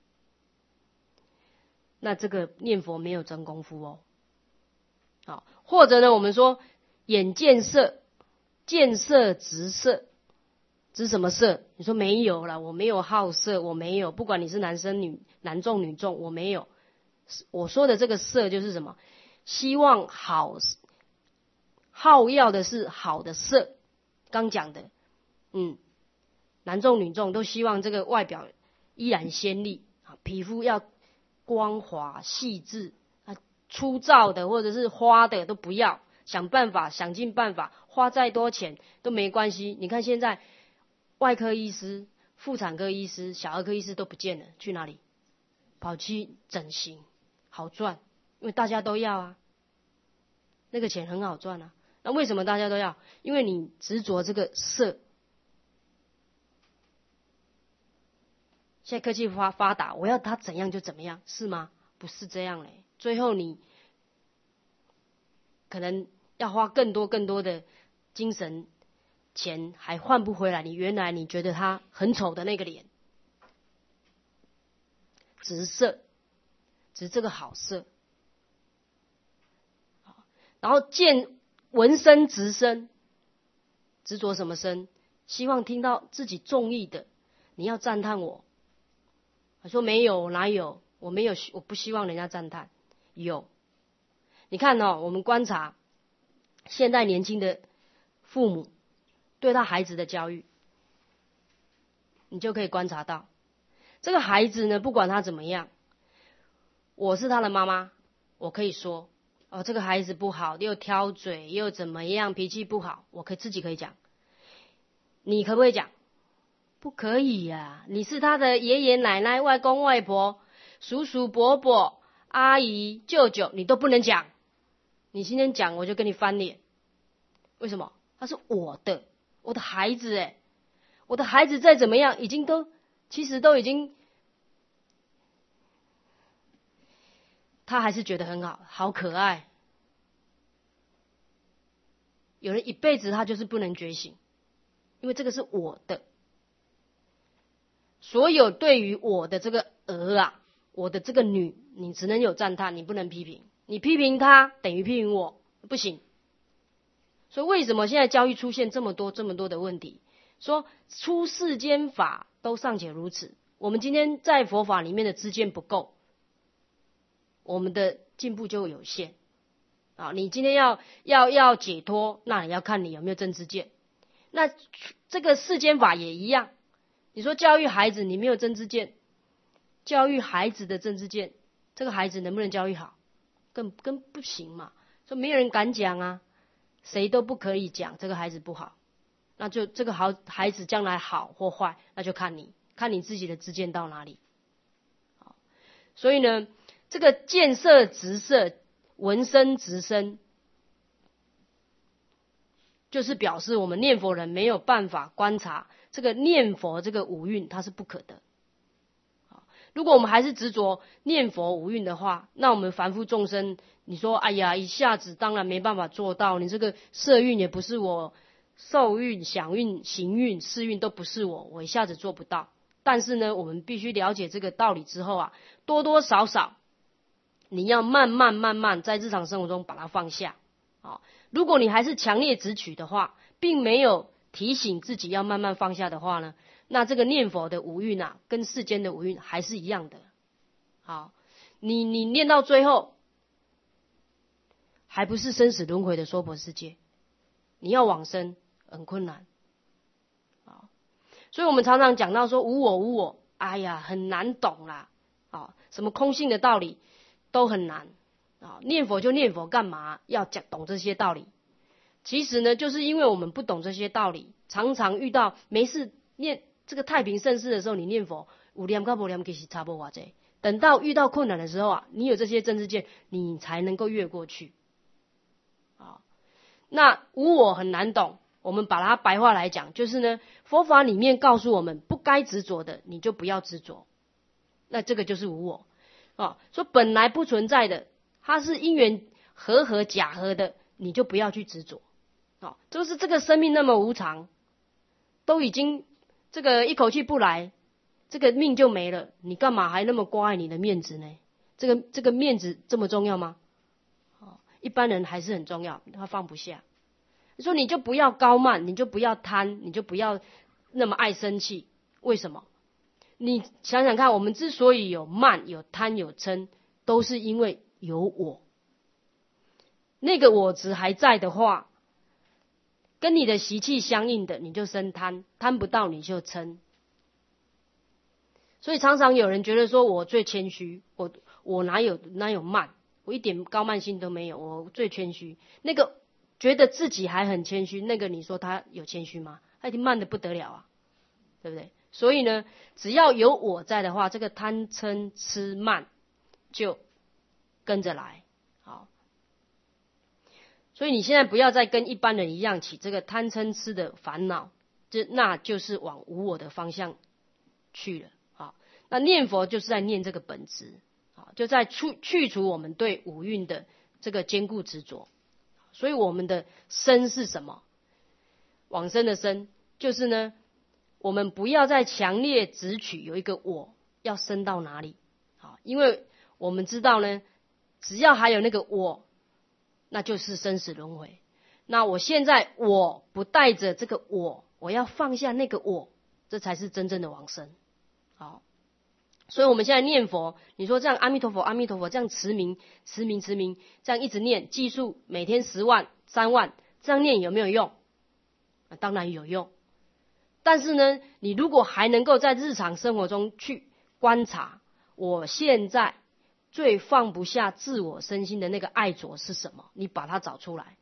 那这个念佛没有真功夫哦。好，或者呢，我们说眼见色，见色执色，执什么色？你说没有啦，我没有好色，我没有，不管你是男众女众，我没有。我说的这个色就是什么？希望好要的是好的色，刚讲的， 男众女众都希望这个外表依然鲜丽，皮肤要光滑细致，粗糙的或者是花的都不要，想尽办法，花再多钱都没关系。你看现在外科医师、妇产科医师、小儿科医师都不见了，去哪里？跑去整形，好赚，因为大家都要啊，那个钱很好赚啊。那为什么大家都要？因为你执着这个色。现在科技发达，我要他怎样就怎么样，是吗？不是这样嘞。最后你可能要花更多的精神钱，还换不回来你原来你觉得他很丑的那个脸。执色，执这个好色，然后见闻声执声，执着什么声？希望听到自己中意的，你要赞叹我。他说没有，哪有？我没有，我不希望人家赞叹。有，你看我们观察现在年轻的父母对他孩子的教育，你就可以观察到，这个孩子呢，不管他怎么样，我是他的妈妈，我可以说，这个孩子不好，又挑嘴，又怎么样，脾气不好，我自己可以讲。你可不可以讲？不可以呀！你是他的爷爷奶奶、外公外婆、叔叔伯伯、阿姨、舅舅，你都不能讲。你今天讲，我就跟你翻脸。为什么？他是我的孩子我的孩子再怎么样，其实都已经，他还是觉得很好，好可爱。有人一辈子他就是不能觉醒，因为这个是我的。所有对于我的这个儿我的这个女，你只能有赞叹，你不能批评。你批评他等于批评我，不行。所以为什么现在教育出现这么多的问题？说出世间法都尚且如此，我们今天在佛法里面的知见不够，我们的进步就有限。你今天要解脱，那你要看你有没有正知见。那这个世间法也一样。你说教育孩子，你没有正知见，教育孩子的正知见，这个孩子能不能教育好？更不行嘛。说没有人敢讲啊，谁都不可以讲这个孩子不好。那就这个孩子将来好或坏，那就看你自己的知见到哪里。所以呢，这个见色执色，闻声执声，就是表示我们念佛人没有办法观察这个念佛这个五蕴，它是不可得。如果我们还是执着念佛五蕴的话，那我们凡夫众生，你说哎呀，一下子当然没办法做到，你这个色蕴也不是我，受蕴、想蕴、行蕴、识蕴都不是我一下子做不到。但是呢，我们必须了解这个道理之后多多少少你要慢慢在日常生活中把它放下。如果你还是强烈执取的话，并没有提醒自己要慢慢放下的话呢，那这个念佛的五蕴跟世间的五蕴还是一样的。好，你念到最后，还不是生死轮回的娑婆世界，你要往生很困难。所以我们常常讲到说无我，哎呀，很难懂啦。什么空性的道理都很难。念佛就念佛，干嘛要懂这些道理？其实呢，就是因为我们不懂这些道理，常常遇到没事念这个太平盛世的时候，你念佛有念跟无念其实差不多多。等到遇到困难的时候你有这些正知见，你才能够越过去。那无我很难懂，我们把它白话来讲，就是呢，佛法里面告诉我们，不该执着的，你就不要执着。那这个就是无我。说本来不存在的，它是因缘和假合的，你就不要去执着。就是这个生命那么无常，都已经这个一口气不来，这个命就没了，你干嘛还那么挂碍你的面子呢？这个面子这么重要吗？一般人还是很重要，他放不下。你说你就不要高慢，你就不要贪，你就不要那么爱生气。为什么？你想想看，我们之所以有慢、有贪、有嗔，都是因为有我。那个我执还在的话， 跟你的习气相应的，你就生贪，贪不到你就嗔。所以常常有人觉得说我最谦虚，我哪有慢，我一点高慢心都没有，我最谦虚。那个觉得自己还很谦虚，那个你说他有谦虚吗？他已经慢得不得了啊，对不对？所以呢，只要有我在的话，这个贪嗔痴慢就跟着来。好，所以你现在不要再跟一般人一样起这个贪嗔痴的烦恼，那就是往无我的方向去了。那念佛就是在念这个本质，就在去除我们对五蕴的这个坚固执着。所以我们的身是什么？往生的身，就是呢，我们不要再强烈执取有一个我要升到哪里，因为我们知道呢，只要还有那个我，那就是生死轮回。那我现在我不带着这个我要放下那个我，这才是真正的往生。好。所以我们现在念佛，你说这样阿弥陀佛阿弥陀佛，这样持名，这样一直念，计数每天10万3万，这样念有没有用？当然有用。但是呢，你如果还能够在日常生活中去观察，我现在最放不下自我身心的那个爱着是什么，你把它找出来，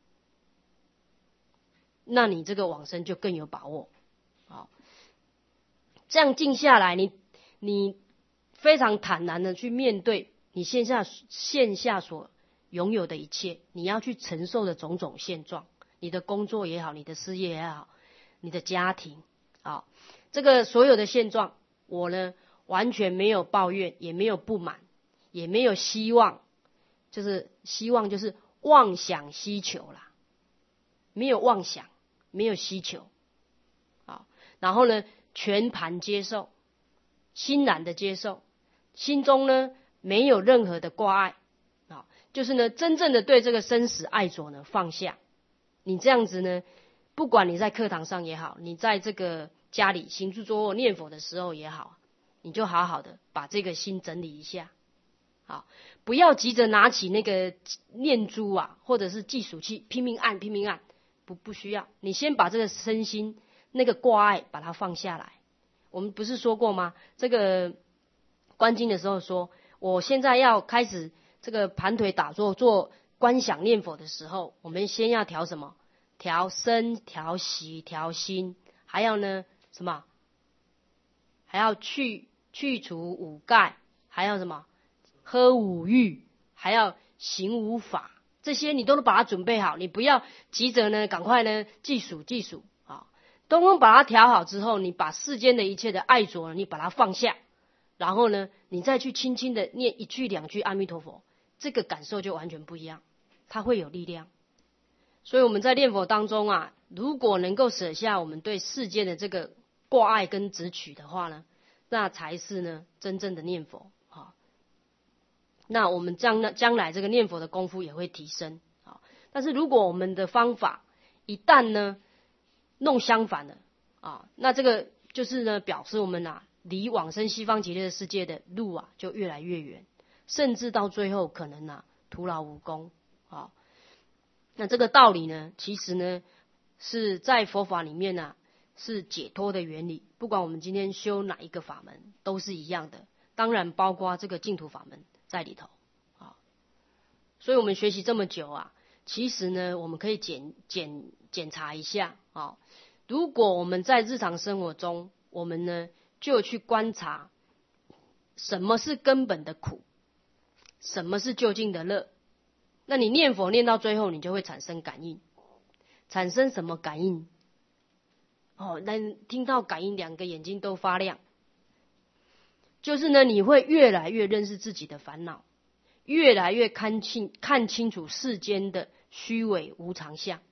那你这个往生就更有把握。好，这样静下来，你非常坦然的去面对你线下所拥有的一切，你要去承受的种种现状，你的工作也好，你的事业也好，你的家庭，这个所有的现状，我呢完全没有抱怨，也没有不满，也没有希望，就是妄想希求啦，没有妄想，没有希求，然后呢全盘接受，欣然的接受。心中呢没有任何的挂碍，就是呢真正的对这个生死爱着呢放下。你这样子呢，不管你在课堂上也好，你在这个家里行住坐卧念佛的时候也好，你就好好的把这个心整理一下。好，不要急着拿起那个念珠或者是计数器拼命按，不需要。你先把这个身心那个挂碍把它放下来。我们不是说过吗？这个观经的时候说，我现在要开始这个盘腿打坐做观想念佛的时候，我们先要调什么？调身、调息、调心，还要呢什么？还要去除五盖，还要什么？喝五欲，还要行五法，这些你都把它准备好，你不要急着呢，赶快呢计数都把它调好之后，你把世间的一切的爱着，你把它放下。然后呢，你再去轻轻的念1句2句阿弥陀佛，这个感受就完全不一样，它会有力量。所以我们在念佛当中如果能够舍下我们对世间的这个挂碍跟执取的话呢，那才是呢真正的念佛。那我们将来这个念佛的功夫也会提升。但是如果我们的方法一旦呢弄相反了那这个就是呢表示我们离往生西方极乐世界的路就越来越远，甚至到最后可能徒劳无功。那这个道理呢，其实呢是在佛法里面是解脱的原理，不管我们今天修哪一个法门都是一样的，当然包括这个净土法门在里头。所以我们学习这么久其实呢我们可以检查一下如果我们在日常生活中，我们呢就去观察什么是根本的苦，什么是究竟的乐。那你念佛念到最后，你就会产生感应。产生什么感应？那听到感应2个眼睛都发亮，就是呢你会越来越认识自己的烦恼，越来越看清楚世间的虚伪无常相。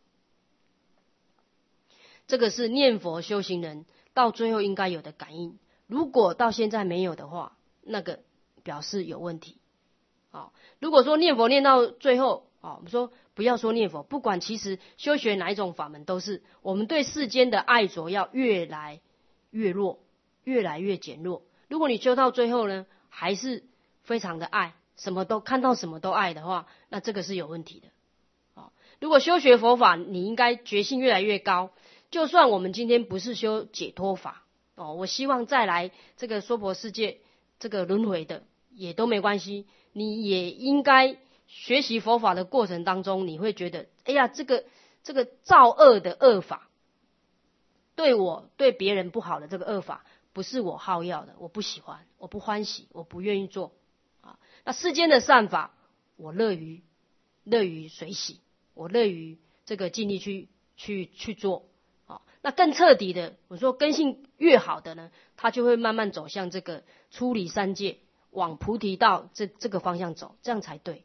这个是念佛修行人到最后应该有的感应。如果到现在没有的话，那个表示有问题。如果说念佛念到最后我们说不要说念佛，不管其实修学哪一种法门，都是我们对世间的爱着要越来越弱，越来越减弱。如果你修到最后呢还是非常的爱，什么都看到什么都爱的话，那这个是有问题的。 如果修学佛法，你应该觉性越来越高。就算我们今天不是修解脱法我希望再来这个娑婆世界这个轮回的也都没关系，你也应该学习佛法的过程当中，你会觉得哎呀，这个造恶的恶法，对我对别人不好的这个恶法，不是我好要的，我不喜欢，我不欢喜，我不愿意做那世间的善法，我乐于随喜，我乐于这个尽力去做那更彻底的，我说根性越好的呢，他就会慢慢走向这个出离三界，往菩提道这个方向走，这样才对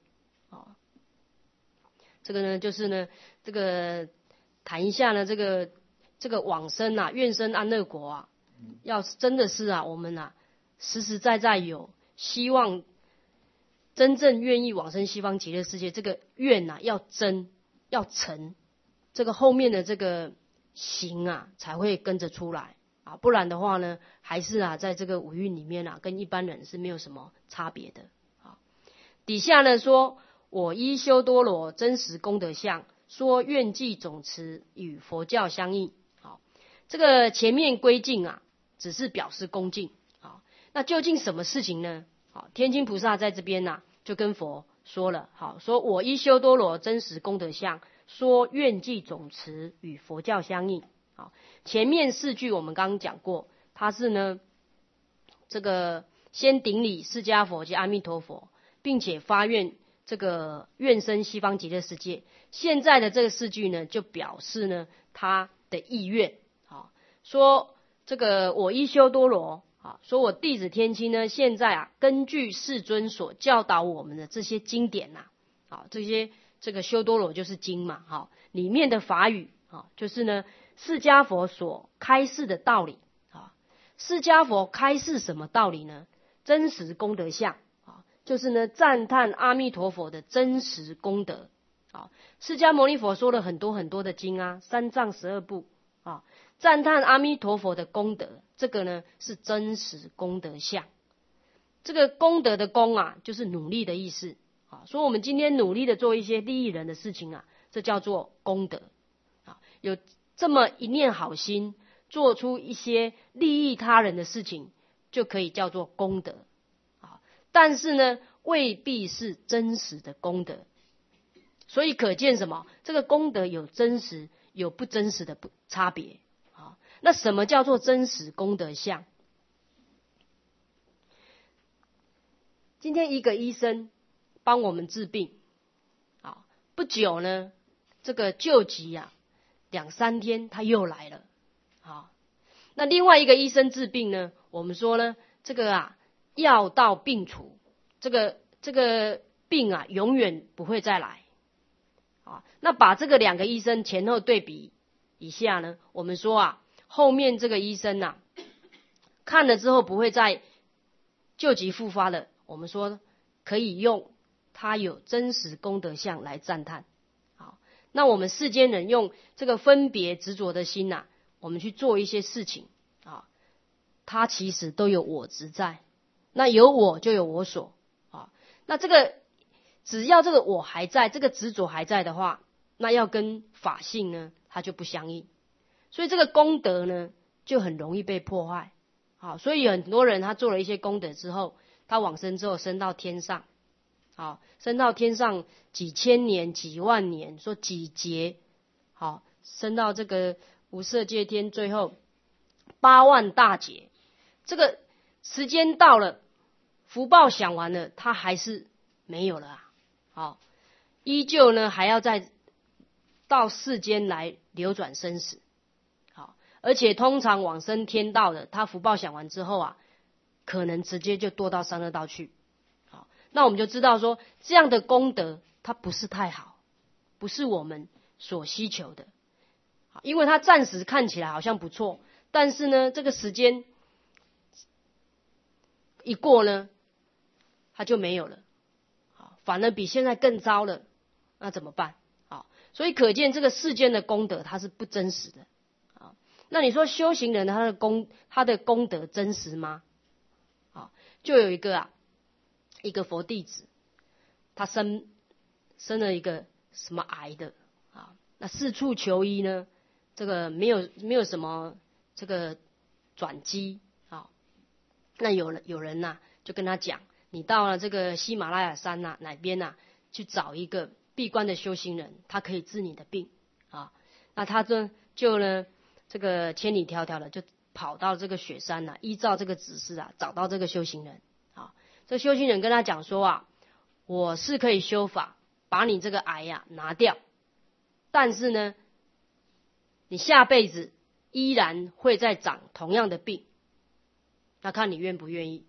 这个呢，就是呢，这个谈一下呢，这个往生愿生安乐国要真的是我们实实在在有希望，真正愿意往生西方极乐世界，这个愿要真要成，这个后面的这个行才会跟着出来不然的话呢，还是在这个五蕴里面跟一般人是没有什么差别的底下呢说，我依修多罗真实功德相，说愿记总持与佛教相应这个前面归敬只是表示恭敬那究竟什么事情呢天津菩萨在这边就跟佛说了说我依修多罗真实功德相，说愿记总持与佛教相应前面4句我们刚刚讲过，它是呢这个先顶礼释迦佛及阿弥陀佛，并且发愿这个愿生西方极乐世界。现在的这个4句呢，就表示呢他的意愿说这个我依修多罗说我弟子天亲呢，现在根据世尊所教导我们的这些经典这些这个修多罗就是经嘛里面的法语就是呢释迦佛所开示的道理释迦佛开示什么道理呢？真实功德相就是呢赞叹阿弥陀佛的真实功德释迦牟尼佛说了很多很多的经三藏12部赞叹阿弥陀佛的功德，这个呢是真实功德相。这个功德的功就是努力的意思说我们今天努力的做一些利益人的事情这叫做功德有这么一念好心，做出一些利益他人的事情，就可以叫做功德但是呢未必是真实的功德，所以可见什么？这个功德有真实有不真实的差别那什么叫做真实功德相？今天一个医生帮我们治病不久呢这个救急2、3天他又来了那另外一个医生治病呢，我们说呢这个药到病除，这个病永远不会再来那把这个2个医生前后对比一下呢，我们说后面这个医生看了之后不会再救急复发了，我们说可以用他有真实功德相来赞叹那我们世间人用这个分别执着的心我们去做一些事情它其实都有我执在，那有我就有我所那这个只要这个我还在，这个执着还在的话，那要跟法性呢它就不相应，所以这个功德呢就很容易被破坏所以很多人他做了一些功德之后，他往生之后升到天上升到天上几千年几万年，说几劫升到这个无色界天，最后8万大劫，这个时间到了，福报享完了，他还是没有了依旧呢还要再到世间来流转生死而且通常往生天道的，他福报享完之后可能直接就堕到三恶道去那我们就知道说，这样的功德它不是太好，不是我们所希求的因为它暂时看起来好像不错，但是呢这个时间一过呢它就没有了反而比现在更糟了，那怎么办所以可见这个世间的功德它是不真实的那你说修行人他的功德真实吗就有一个佛弟子，他生了一个什么癌的那四处求医呢，这个没有什么这个转机啊。那有人呐，就跟他讲，你到了这个喜马拉雅山呐，哪边呐，去找一个闭关的修行人，他可以治你的病啊。那他就呢，这个千里迢迢的就跑到这个雪山呐，依照这个指示啊，找到这个修行人啊。这修行人跟他讲说啊，我是可以修法把你这个癌呀拿掉，但是呢，你下辈子依然会再长同样的病，那看你愿不愿意。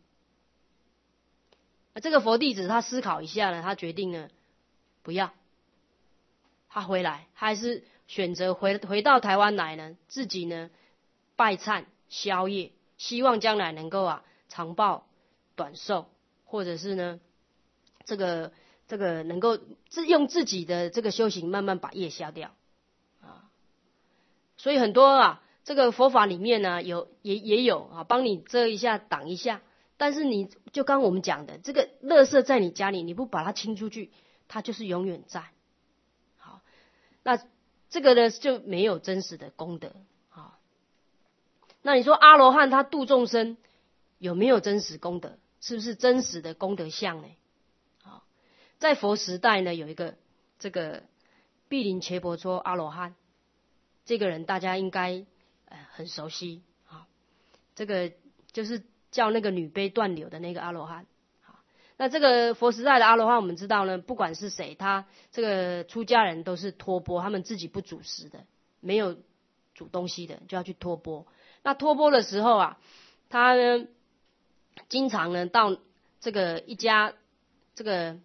这个佛弟子他思考一下呢，他决定呢不要，他回来，他还是选择回到台湾来呢，自己呢拜忏消业，希望将来能够长报短寿，或者是呢这个能够用自己的这个修行慢慢把业消掉啊。所以很多这个佛法里面呢也有帮你遮一下挡一下，但是你就刚我们讲的，这个垃圾在你家里，你不把它清出去，它就是永远在。好，那这个呢就没有真实的功德。好，那你说阿罗汉他度众生有没有真实功德？是不是真实的功德相呢？好，在佛时代呢，有一个这个毗陵伽婆娑阿罗汉，这个人大家应该很熟悉。好，这个就是叫那个女悲断流的那个阿罗汉。那这个佛时代的阿罗汉，我们知道呢，不管是谁，他这个出家人都是托钵，他们自己不煮食的，没有煮东西的，就要去托钵。那托钵的时候他呢经常呢到这个一家这个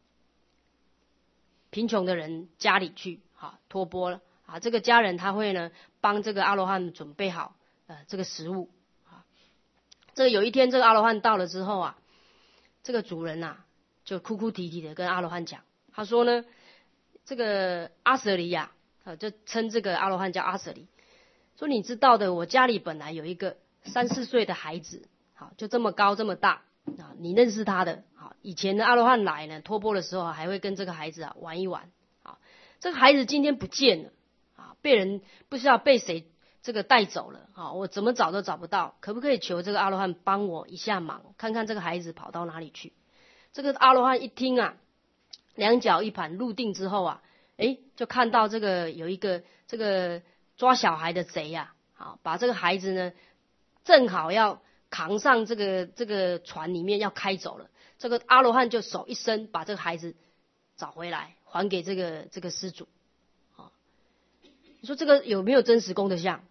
贫穷的人家里去托钵了这个家人他会呢帮这个阿罗汉准备好这个食物这个有一天这个阿罗汉到了之后这个主人就哭哭啼啼的跟阿罗汉讲，他说呢，这个阿舍离就称这个阿罗汉叫阿舍离，说你知道的，我家里本来有一个3、4岁的孩子，就这么高这么大你认识他的以前的阿罗汉来呢托钵的时候还会跟这个孩子玩一玩这个孩子今天不见了被人不知道被谁这个带走了我怎么找都找不到，可不可以求这个阿罗汉帮我一下忙，看看这个孩子跑到哪里去？这个阿罗汉一听两脚一盘入定之后就看到这个有一个这个抓小孩的贼把这个孩子呢正好要扛上这个船里面要开走了，这个阿罗汉就手一伸把这个孩子找回来还给这个施主你说这个有没有真实功德相？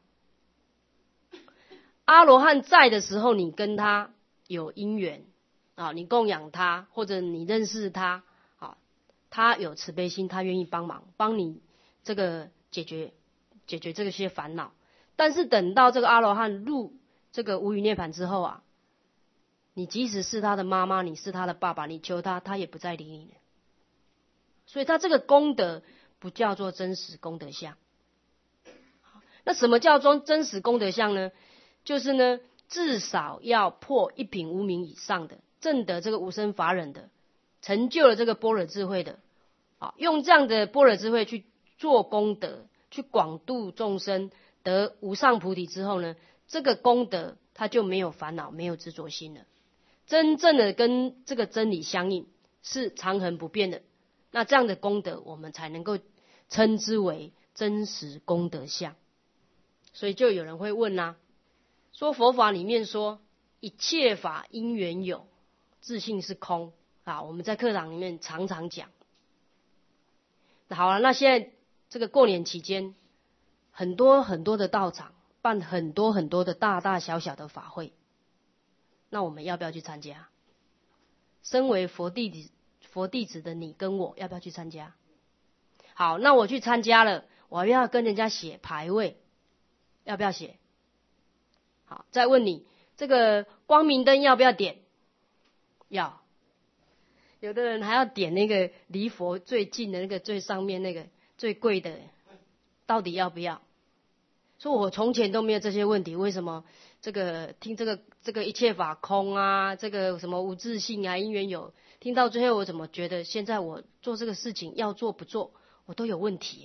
阿罗汉在的时候，你跟他有因缘你供养他，或者你认识他他有慈悲心，他愿意帮忙，帮你这个解决这些烦恼。但是等到这个阿罗汉入这个无余涅槃之后你即使是他的妈妈，你是他的爸爸，你求他，他也不再理你了。所以他这个功德不叫做真实功德相。那什么叫做真实功德相呢？就是呢，至少要破一品无明以上的，证得这个无生法忍的，成就了这个般若智慧的用这样的般若智慧去做功德，去广度众生，得无上菩提之后呢，这个功德他就没有烦恼，没有执着心了，真正的跟这个真理相应，是常恒不变的。那这样的功德我们才能够称之为真实功德相。所以就有人会问说佛法里面说一切法因缘有，自性是空我们在课堂里面常常讲。好了，那现在这个过年期间，很多很多的道场办很多很多的大大小小的法会，那我们要不要去参加？身为佛弟子的你跟我要不要去参加？好，那我去参加了，我要跟人家写牌位，要不要写？好，再问你，这个光明灯要不要点？要。有的人还要点那个离佛最近的那个最上面那个最贵的，到底要不要？说我从前都没有这些问题，为什么这个听这个一切法空这个什么无自性因缘有，听到最后我怎么觉得现在我做这个事情要做不做，我都有问题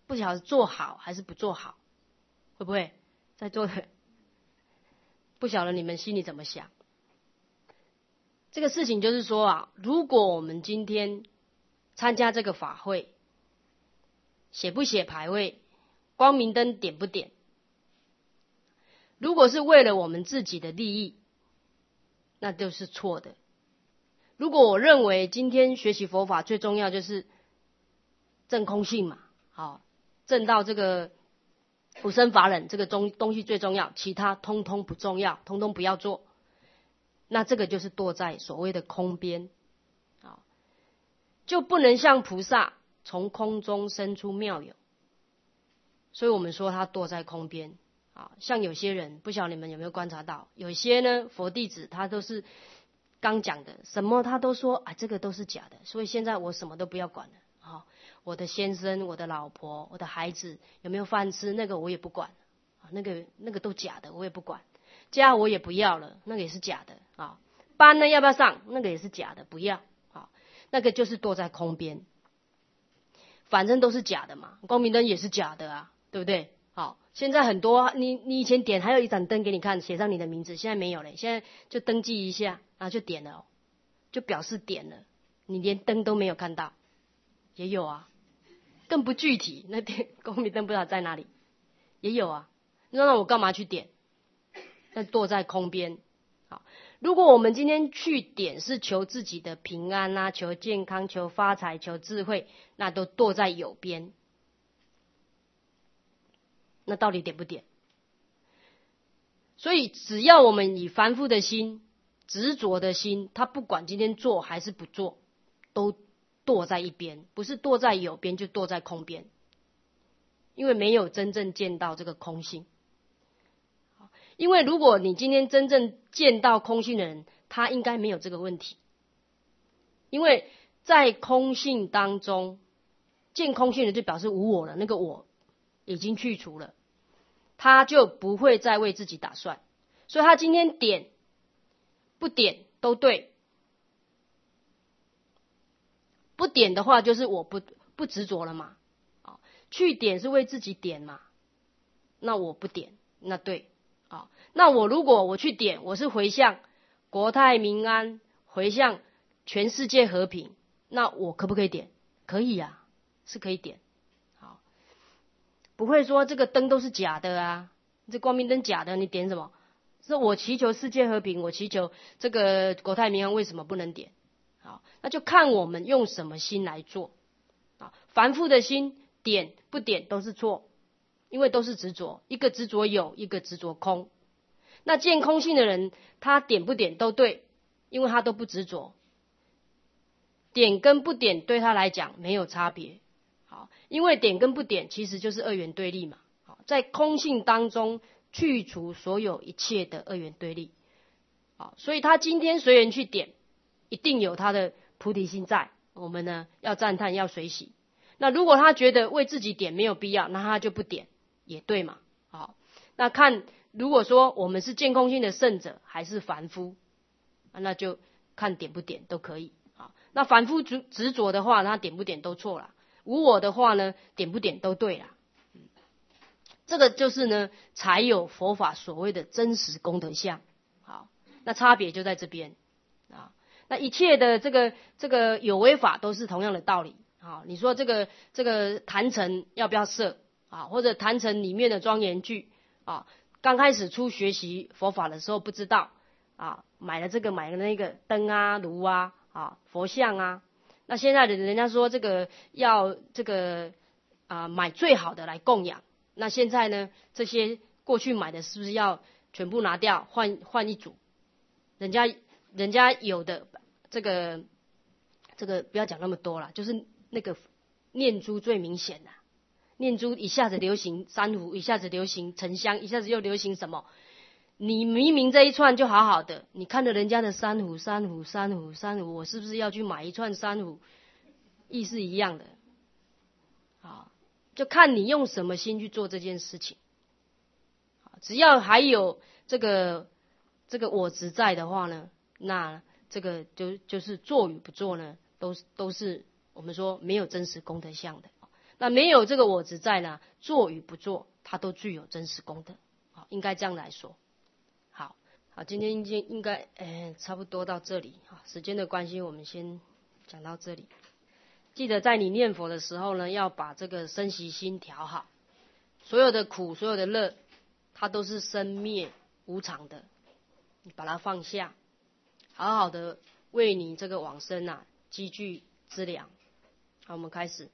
不晓得做好还是不做好，会不会？在座的不晓得你们心里怎么想？这个事情就是说啊，如果我们今天参加这个法会，写不写牌位，光明灯点不点，如果是为了我们自己的利益，那就是错的。如果我认为今天学习佛法最重要就是证空性嘛，好，证到这个无生法忍这个东西最重要，其他通通不重要，通通不要做，那这个就是堕在所谓的空边，就不能像菩萨从空中生出妙有，所以我们说他堕在空边。像有些人，不晓得你们有没有观察到，有些呢佛弟子他都是刚讲的，什么他都说这个都是假的，所以现在我什么都不要管了，我的先生、我的老婆、我的孩子有没有饭吃，那个我也不管，那个都假的，我也不管，家我也不要了，那个也是假的，班呢要不要上，那个也是假的，不要，那个就是堕在空边，反正都是假的嘛，光明灯也是假的啊，对不对？现在很多你以前点还有一盏灯给你看，写上你的名字，现在没有了，现在就登记一下，就点了，就表示点了，你连灯都没有看到，也有啊，更不具体，那点光明灯不知道在哪里，也有啊，那我干嘛去点？那堕在空边。如果我们今天去点是求自己的平安啊，求健康，求发财，求智慧，那都堕在有边。那到底点不点？所以只要我们以凡夫的心、执着的心，他不管今天做还是不做，都堕在一边，不是堕在有边，就堕在空边，因为没有真正见到这个空性。因为如果你今天真正见到空性的人，他应该没有这个问题，因为在空性当中，见空性的就表示无我了，那个我已经去除了，他就不会再为自己打算，所以他今天点不点都对，不点的话就是我不执着了嘛，去点是为自己点嘛，那我不点，那对，那我如果我去点，我是回向国泰民安，回向全世界和平，那我可不可以点？可以啊，是可以点。不会说这个灯都是假的啊，这光明灯假的，你点什么？是我祈求世界和平，我祈求这个国泰民安，为什么不能点？那就看我们用什么心来做。凡夫的心点不点都是错，因为都是执着，一个执着有，一个执着空。那见空性的人，他点不点都对，因为他都不执着，点跟不点对他来讲没有差别。因为点跟不点其实就是二元对立嘛，在空性当中去除所有一切的二元对立，所以他今天随缘去点，一定有他的菩提心在，我们呢要赞叹，要随喜。那如果他觉得为自己点没有必要，那他就不点，也对嘛。那看如果说我们是见空性的圣者还是凡夫，那就看点不点都可以。那凡夫执着的话，他点不点都错了。无我的话呢，点不点都对啦。这个就是呢，才有佛法所谓的真实功德相。那差别就在这边。那一切的这个有为法都是同样的道理。你说这个坛城要不要设或者坛城里面的庄严具刚开始初学习佛法的时候不知道买了这个买了那个灯啊炉啊佛像啊。那现在的人家说这个要这个买最好的来供养，那现在呢这些过去买的是不是要全部拿掉换一组？人家有的这个不要讲那么多了，就是那个念珠最明显的，念珠一下子流行珊瑚，一下子流行沉香，一下子又流行什么？你明明这一串就好好的，你看着人家的珊瑚，我是不是要去买一串珊瑚？意思一样的，就看你用什么心去做这件事情。只要还有这个我执在的话呢，那这个就是做与不做呢，都是我们说没有真实功德相的。 那没有这个我执在呢，做与不做，它都具有真实功德。好，应该这样来说。好，今天应该差不多到这里。时间的关系，我们先讲到这里。记得在你念佛的时候呢，要把这个生习心调好。所有的苦，所有的乐，它都是生灭无常的，你把它放下，好好的为你这个往生积聚资粮。好，我们开始。